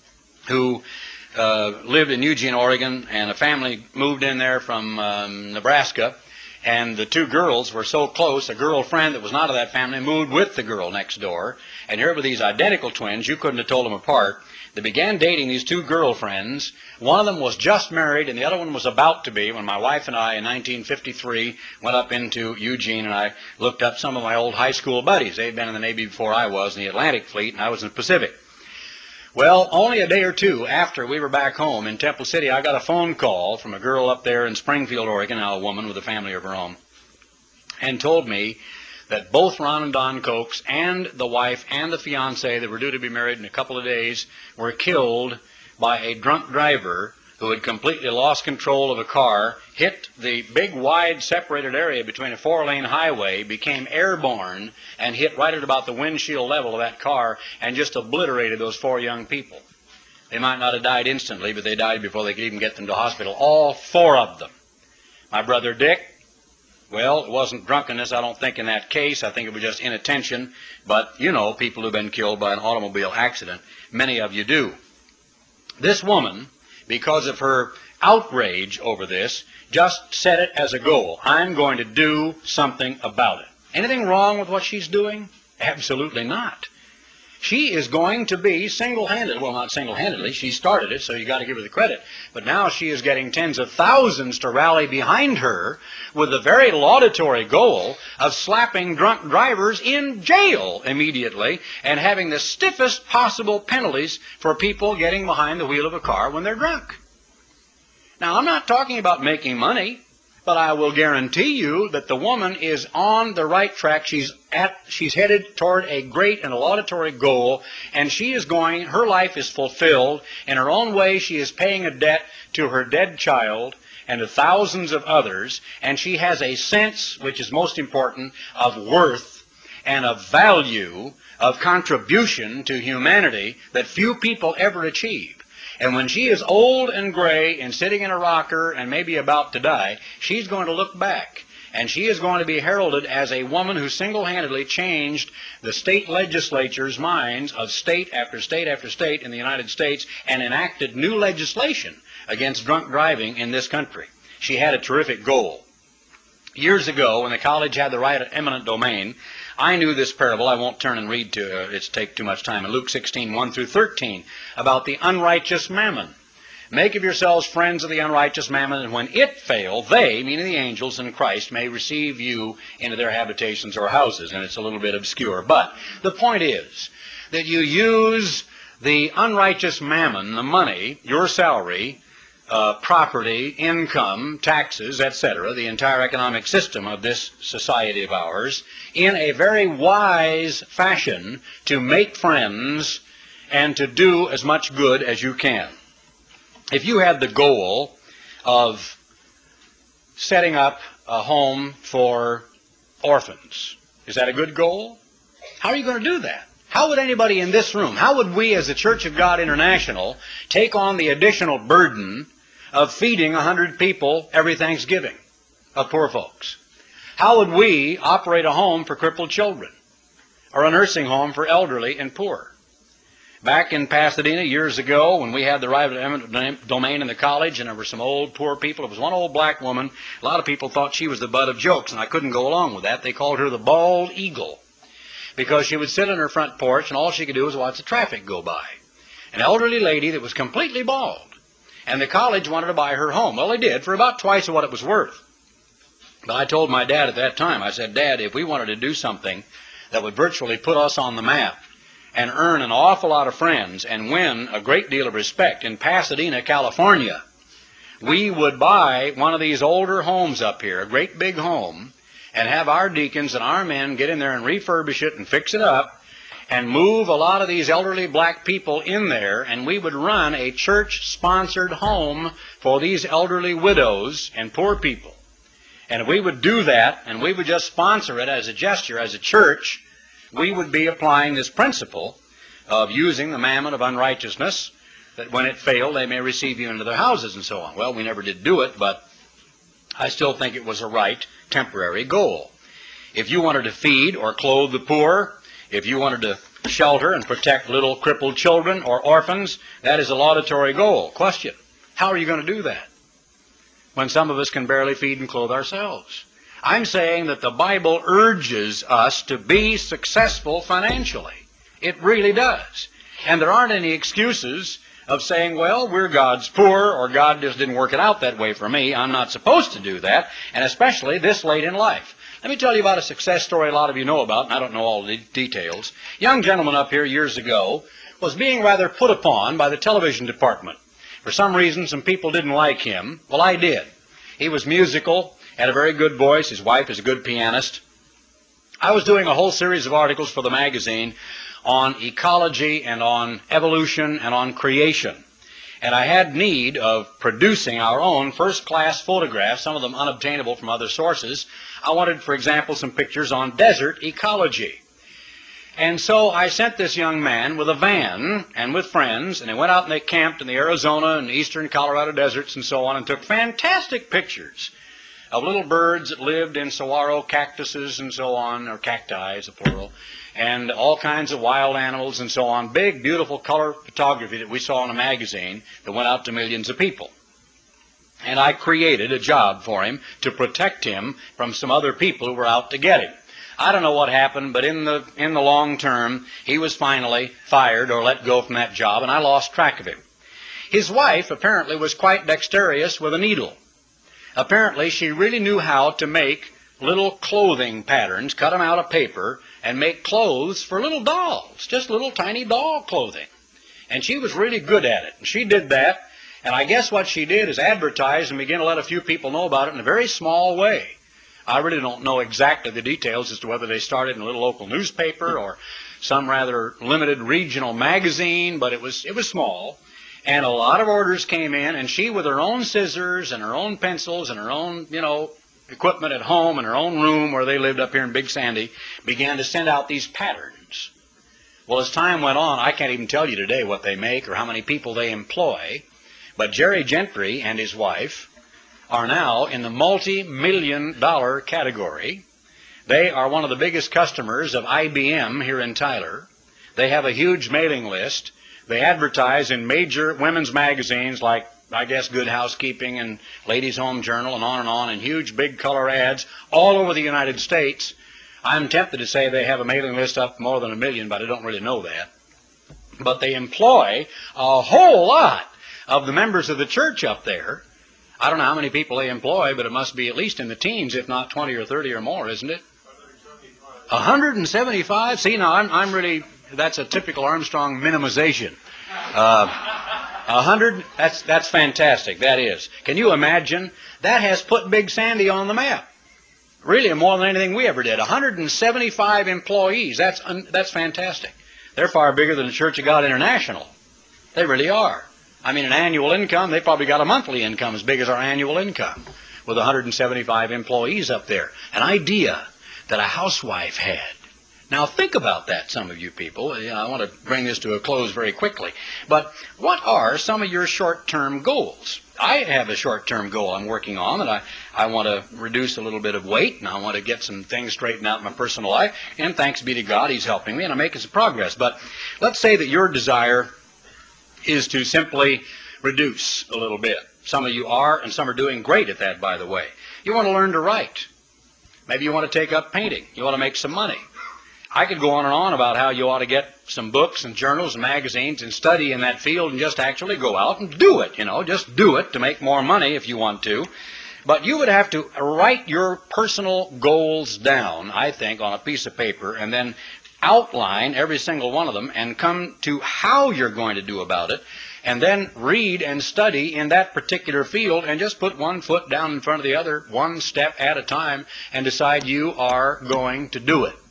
who uh, lived in Eugene, Oregon, and a family moved in there from um, Nebraska. And the two girls were so close, a girlfriend that was not of that family moved with the girl next door. And here were these identical twins, you couldn't have told them apart. They began dating these two girlfriends. One of them was just married, and the other one was about to be, when my wife and I, in nineteen fifty-three, went up into Eugene, and I looked up some of my old high school buddies. They'd been in the Navy before I was, in the Atlantic Fleet, and I was in the Pacific. Well, only a day or two after we were back home in Temple City, I got a phone call from a girl up there in Springfield, Oregon, now a woman with a family of her own, and told me that both Ron and Don Kochs and the wife and the fiance that were due to be married in a couple of days were killed by a drunk driver who had completely lost control of a car, hit the big wide separated area between a four-lane highway, became airborne, and hit right at about the windshield level of that car and just obliterated those four young people. They might not have died instantly, but they died before they could even get them to hospital. All four of them. My brother Dick, well, it wasn't drunkenness, I don't think, in that case. I think it was just inattention. But, you know, people who've been killed by an automobile accident. Many of you do. This woman, because of her outrage over this, just set it as a goal. I'm going to do something about it. Anything wrong with what she's doing? Absolutely not. She is going to be single-handed. Well, not single-handedly. She started it, so you got to give her the credit. But now she is getting tens of thousands to rally behind her with the very laudatory goal of slapping drunk drivers in jail immediately and having the stiffest possible penalties for people getting behind the wheel of a car when they're drunk. Now, I'm not talking about making money. But I will guarantee you that the woman is on the right track. She's at, she's headed toward a great and a laudatory goal, and she is going, her life is fulfilled. In her own way, she is paying a debt to her dead child and to thousands of others, and she has a sense, which is most important, of worth and of value, of contribution to humanity that few people ever achieve. And when she is old and gray and sitting in a rocker and maybe about to die, she's going to look back. And she is going to be heralded as a woman who single-handedly changed the state legislature's minds of state after state after state in the United States and enacted new legislation against drunk driving in this country. She had a terrific goal. Years ago, when the college had the right of eminent domain, I knew this parable. I won't turn and read to it. It's take too much time. In Luke sixteen, one through thirteen, about the unrighteous mammon. Make of yourselves friends of the unrighteous mammon, and when it fail, they, meaning the angels and Christ, may receive you into their habitations or houses. And it's a little bit obscure. But the point is that you use the unrighteous mammon, the money, your salary, Uh, property, income, taxes, et cetera, the entire economic system of this society of ours, in a very wise fashion to make friends and to do as much good as you can. If you had the goal of setting up a home for orphans, is that a good goal? How are you going to do that? How would anybody in this room, how would we as the Church of God International take on the additional burden of feeding a hundred people every Thanksgiving of poor folks? How would we operate a home for crippled children or a nursing home for elderly and poor? Back in Pasadena years ago, when we had the right of eminent domain in the college and there were some old poor people, there was one old black woman. A lot of people thought she was the butt of jokes, and I couldn't go along with that. They called her the bald eagle because she would sit on her front porch and all she could do was watch the traffic go by. An elderly lady that was completely bald. And the college wanted to buy her home. Well, they did, for about twice of what it was worth. But I told my dad at that time, I said, Dad, if we wanted to do something that would virtually put us on the map and earn an awful lot of friends and win a great deal of respect in Pasadena, California, we would buy one of these older homes up here, a great big home, and have our deacons and our men get in there and refurbish it and fix it up, and move a lot of these elderly black people in there, and we would run a church-sponsored home for these elderly widows and poor people. And if we would do that, and we would just sponsor it as a gesture, as a church, we would be applying this principle of using the mammon of unrighteousness, that when it failed, they may receive you into their houses and so on. Well, we never did do it, but I still think it was a right temporary goal. If you wanted to feed or clothe the poor, if you wanted to shelter and protect little crippled children or orphans, that is a laudatory goal. Question, how are you going to do that when some of us can barely feed and clothe ourselves? I'm saying that the Bible urges us to be successful financially. It really does. And there aren't any excuses of saying, well, we're God's poor, or God just didn't work it out that way for me. I'm not supposed to do that, and especially this late in life. Let me tell you about a success story a lot of you know about, and I don't know all the details. A young gentleman up here years ago was being rather put upon by the television department. For some reason, some people didn't like him. Well, I did. He was musical, had a very good voice. His wife is a good pianist. I was doing a whole series of articles for the magazine on ecology and on evolution and on creation. And I had need of producing our own first-class photographs, some of them unobtainable from other sources. I wanted, for example, some pictures on desert ecology. And so I sent this young man with a van and with friends, and they went out and they camped in the Arizona and eastern Colorado deserts and so on, and took fantastic pictures of little birds that lived in saguaro cactuses and so on, or cacti is a plural, and all kinds of wild animals and so on. Big, beautiful color photography that we saw in a magazine that went out to millions of people. And I created a job for him to protect him from some other people who were out to get him. I don't know what happened, but in the, in the long term, he was finally fired or let go from that job, and I lost track of him. His wife apparently was quite dexterous with a needle. Apparently, she really knew how to make little clothing patterns, cut them out of paper, and make clothes for little dolls, just little tiny doll clothing. And she was really good at it. And she did that, And I guess what she did is advertise and begin to let a few people know about it in a very small way. I really don't know exactly the details as to whether they started in a little local newspaper or some rather limited regional magazine, but it was, it was small. And a lot of orders came in, and she, with her own scissors and her own pencils and her own, you know, equipment at home in her own room where they lived up here in Big Sandy, began to send out these patterns. Well, as time went on, I can't even tell you today what they make or how many people they employ, but Jerry Gentry and his wife are now in the multi-million dollar category. They are one of the biggest customers of I B M here in Tyler. They have a huge mailing list. They advertise in major women's magazines like, I guess, Good Housekeeping and Ladies' Home Journal and on and on, and huge big color ads all over the United States. I'm tempted to say they have a mailing list up more than a million, but I don't really know that. But they employ a whole lot of the members of the church up there. I don't know how many people they employ, but it must be at least in the teens, if not twenty or thirty or more, isn't it? one hundred seventy-five? See, now I'm, I'm really, that's a typical Armstrong minimization. Uh, one hundred, that's, that's fantastic, that is. Can you imagine? That has put Big Sandy on the map. Really, more than anything we ever did. one hundred seventy-five employees, that's, that's fantastic. They're far bigger than the Church of God International. They really are. I mean, an annual income, they probably got a monthly income as big as our annual income with one hundred seventy-five employees up there. An idea that a housewife had. Now think about that, some of you people. I want to bring this to a close very quickly. But what are some of your short-term goals? I have a short-term goal I'm working on, and I, I want to reduce a little bit of weight, and I want to get some things straightened out in my personal life, and thanks be to God, He's helping me, and I'm making some progress. But let's say that your desire is to simply reduce a little bit. Some of you are, and some are doing great at that, by the way. You want to learn to write. Maybe you want to take up painting. You want to make some money. I could go on and on about how you ought to get some books and journals and magazines and study in that field and just actually go out and do it, you know, just do it to make more money if you want to. But you would have to write your personal goals down, I think, on a piece of paper and then outline every single one of them and come to how you're going to do about it, and then read and study in that particular field and just put one foot down in front of the other, one step at a time, and decide you are going to do it.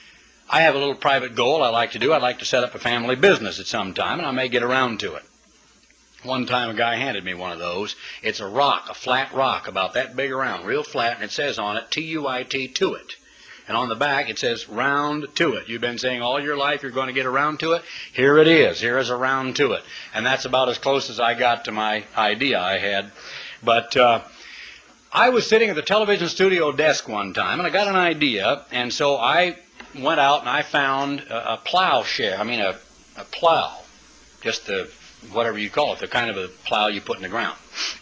I have a little private goal I like to do. I'd like to set up a family business at some time, and I may get around to it. One time a guy handed me one of those. It's a rock, a flat rock about that big around, real flat, and it says on it, T U I T, to it. And on the back it says round to it. You've been saying all your life you're going to get around to it. Here it is. Here is a round to it. And that's about as close as I got to my idea I had. But uh, I was sitting at the television studio desk one time, and I got an idea, and so I went out and I found a, a plowshare. I mean a, a plow, just the, whatever you call it, the kind of a plow you put in the ground.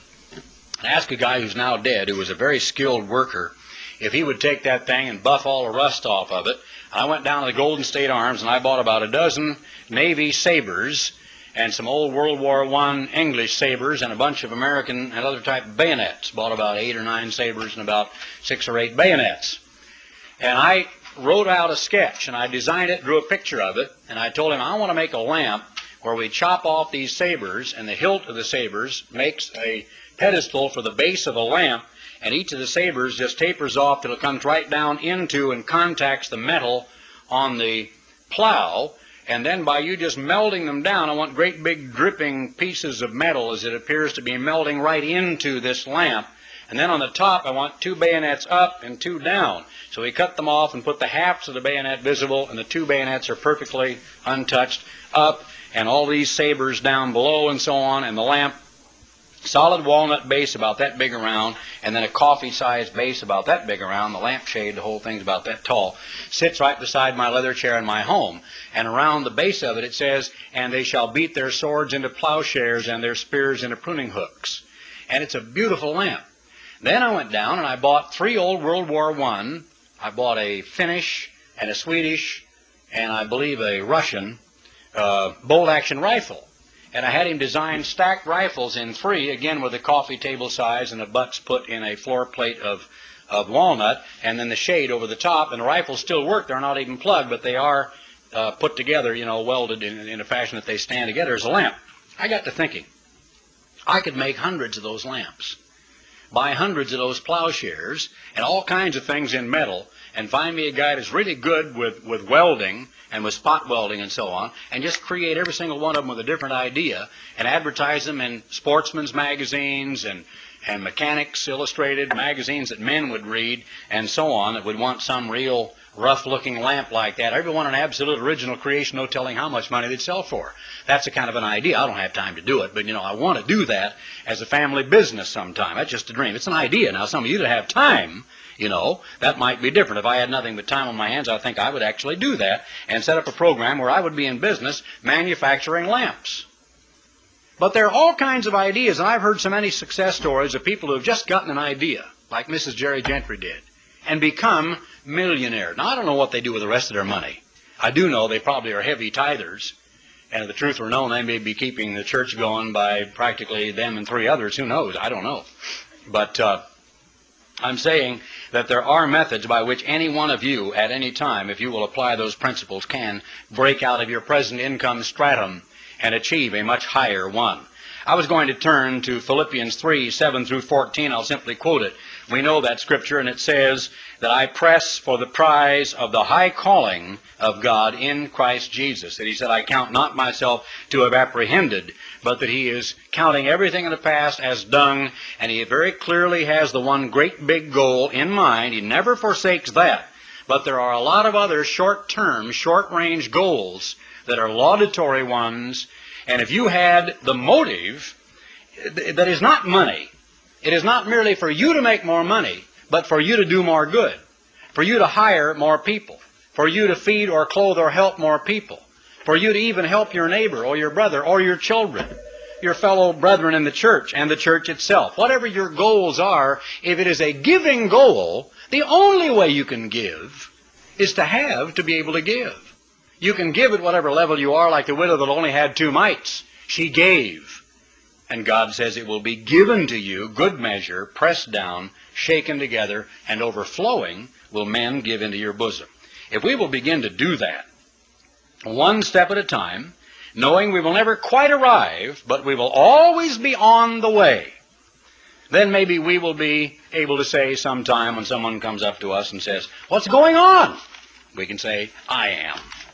I asked a guy who's now dead, who was a very skilled worker, if he would take that thing and buff all the rust off of it. I went down to the Golden State Arms and I bought about a dozen Navy sabers and some old World War One English sabers and a bunch of American and other type bayonets. Bought about eight or nine sabers and about six or eight bayonets. And I wrote out a sketch and I designed it, drew a picture of it, and I told him I want to make a lamp where we chop off these sabers and the hilt of the sabers makes a pedestal for the base of the lamp, and each of the sabers just tapers off till it comes right down into and contacts the metal on the plow, and then by you just melting them down, I want great big dripping pieces of metal as it appears to be melting right into this lamp. And then on the top I want two bayonets up and two down. So we cut them off and put the halves of the bayonet visible, and the two bayonets are perfectly untouched up, and all these sabers down below and so on, and the lamp, solid walnut base about that big around, and then a coffee-sized base about that big around. The lampshade, the whole thing's about that tall, sits right beside my leather chair in my home. And around the base of it it says, and they shall beat their swords into plowshares and their spears into pruning hooks. And it's a beautiful lamp. Then I went down and I bought three old World War One. I bought a Finnish and a Swedish and I believe a Russian uh, bolt-action rifle. And I had him design stacked rifles in three, again with a coffee table size, and the butts put in a floor plate of, of walnut, and then the shade over the top. And the rifles still work. They're not even plugged, but they are uh, put together, you know, welded in, in a fashion that they stand together as a lamp. I got to thinking, I could make hundreds of those lamps, buy hundreds of those plowshares, and all kinds of things in metal, and find me a guy that's really good with, with welding and with spot welding and so on, and just create every single one of them with a different idea and advertise them in sportsmen's magazines and, and Mechanics Illustrated magazines that men would read and so on, that would want some real rough-looking lamp like that. Everyone an absolute original creation, no telling how much money they'd sell for. That's a kind of an idea. I don't have time to do it, but, you know, I want to do that as a family business sometime. That's just a dream. It's an idea. Now, some of you that have time, you know, that might be different. If I had nothing but time on my hands, I think I would actually do that and set up a program where I would be in business manufacturing lamps. But there are all kinds of ideas, and I've heard so many success stories of people who have just gotten an idea, like Missus Jerry Gentry did, and become millionaires. Now, I don't know what they do with the rest of their money. I do know they probably are heavy tithers, and if the truth were known, they may be keeping the church going by practically them and three others. Who knows? I don't know. But uh, I'm saying that there are methods by which any one of you at any time, if you will apply those principles, can break out of your present income stratum and achieve a much higher one. I was going to turn to Philippians three, seven through fourteen. I'll simply quote it. We know that scripture, and it says that I press for the prize of the high calling of God in Christ Jesus. That he said, I count not myself to have apprehended, but that he is counting everything in the past as dung, and he very clearly has the one great big goal in mind. He never forsakes that. But there are a lot of other short-term, short-range goals that are laudatory ones, and if you had the motive that is not money, it is not merely for you to make more money, but for you to do more good, for you to hire more people, for you to feed or clothe or help more people, for you to even help your neighbor or your brother or your children, your fellow brethren in the church and the church itself. Whatever your goals are, if it is a giving goal, the only way you can give is to have to be able to give. You can give at whatever level you are, like the widow that only had two mites. She gave. And God says it will be given to you, good measure, pressed down, shaken together, and overflowing will men give into your bosom. If we will begin to do that, one step at a time, knowing we will never quite arrive, but we will always be on the way, then maybe we will be able to say sometime when someone comes up to us and says, what's going on? We can say, I am.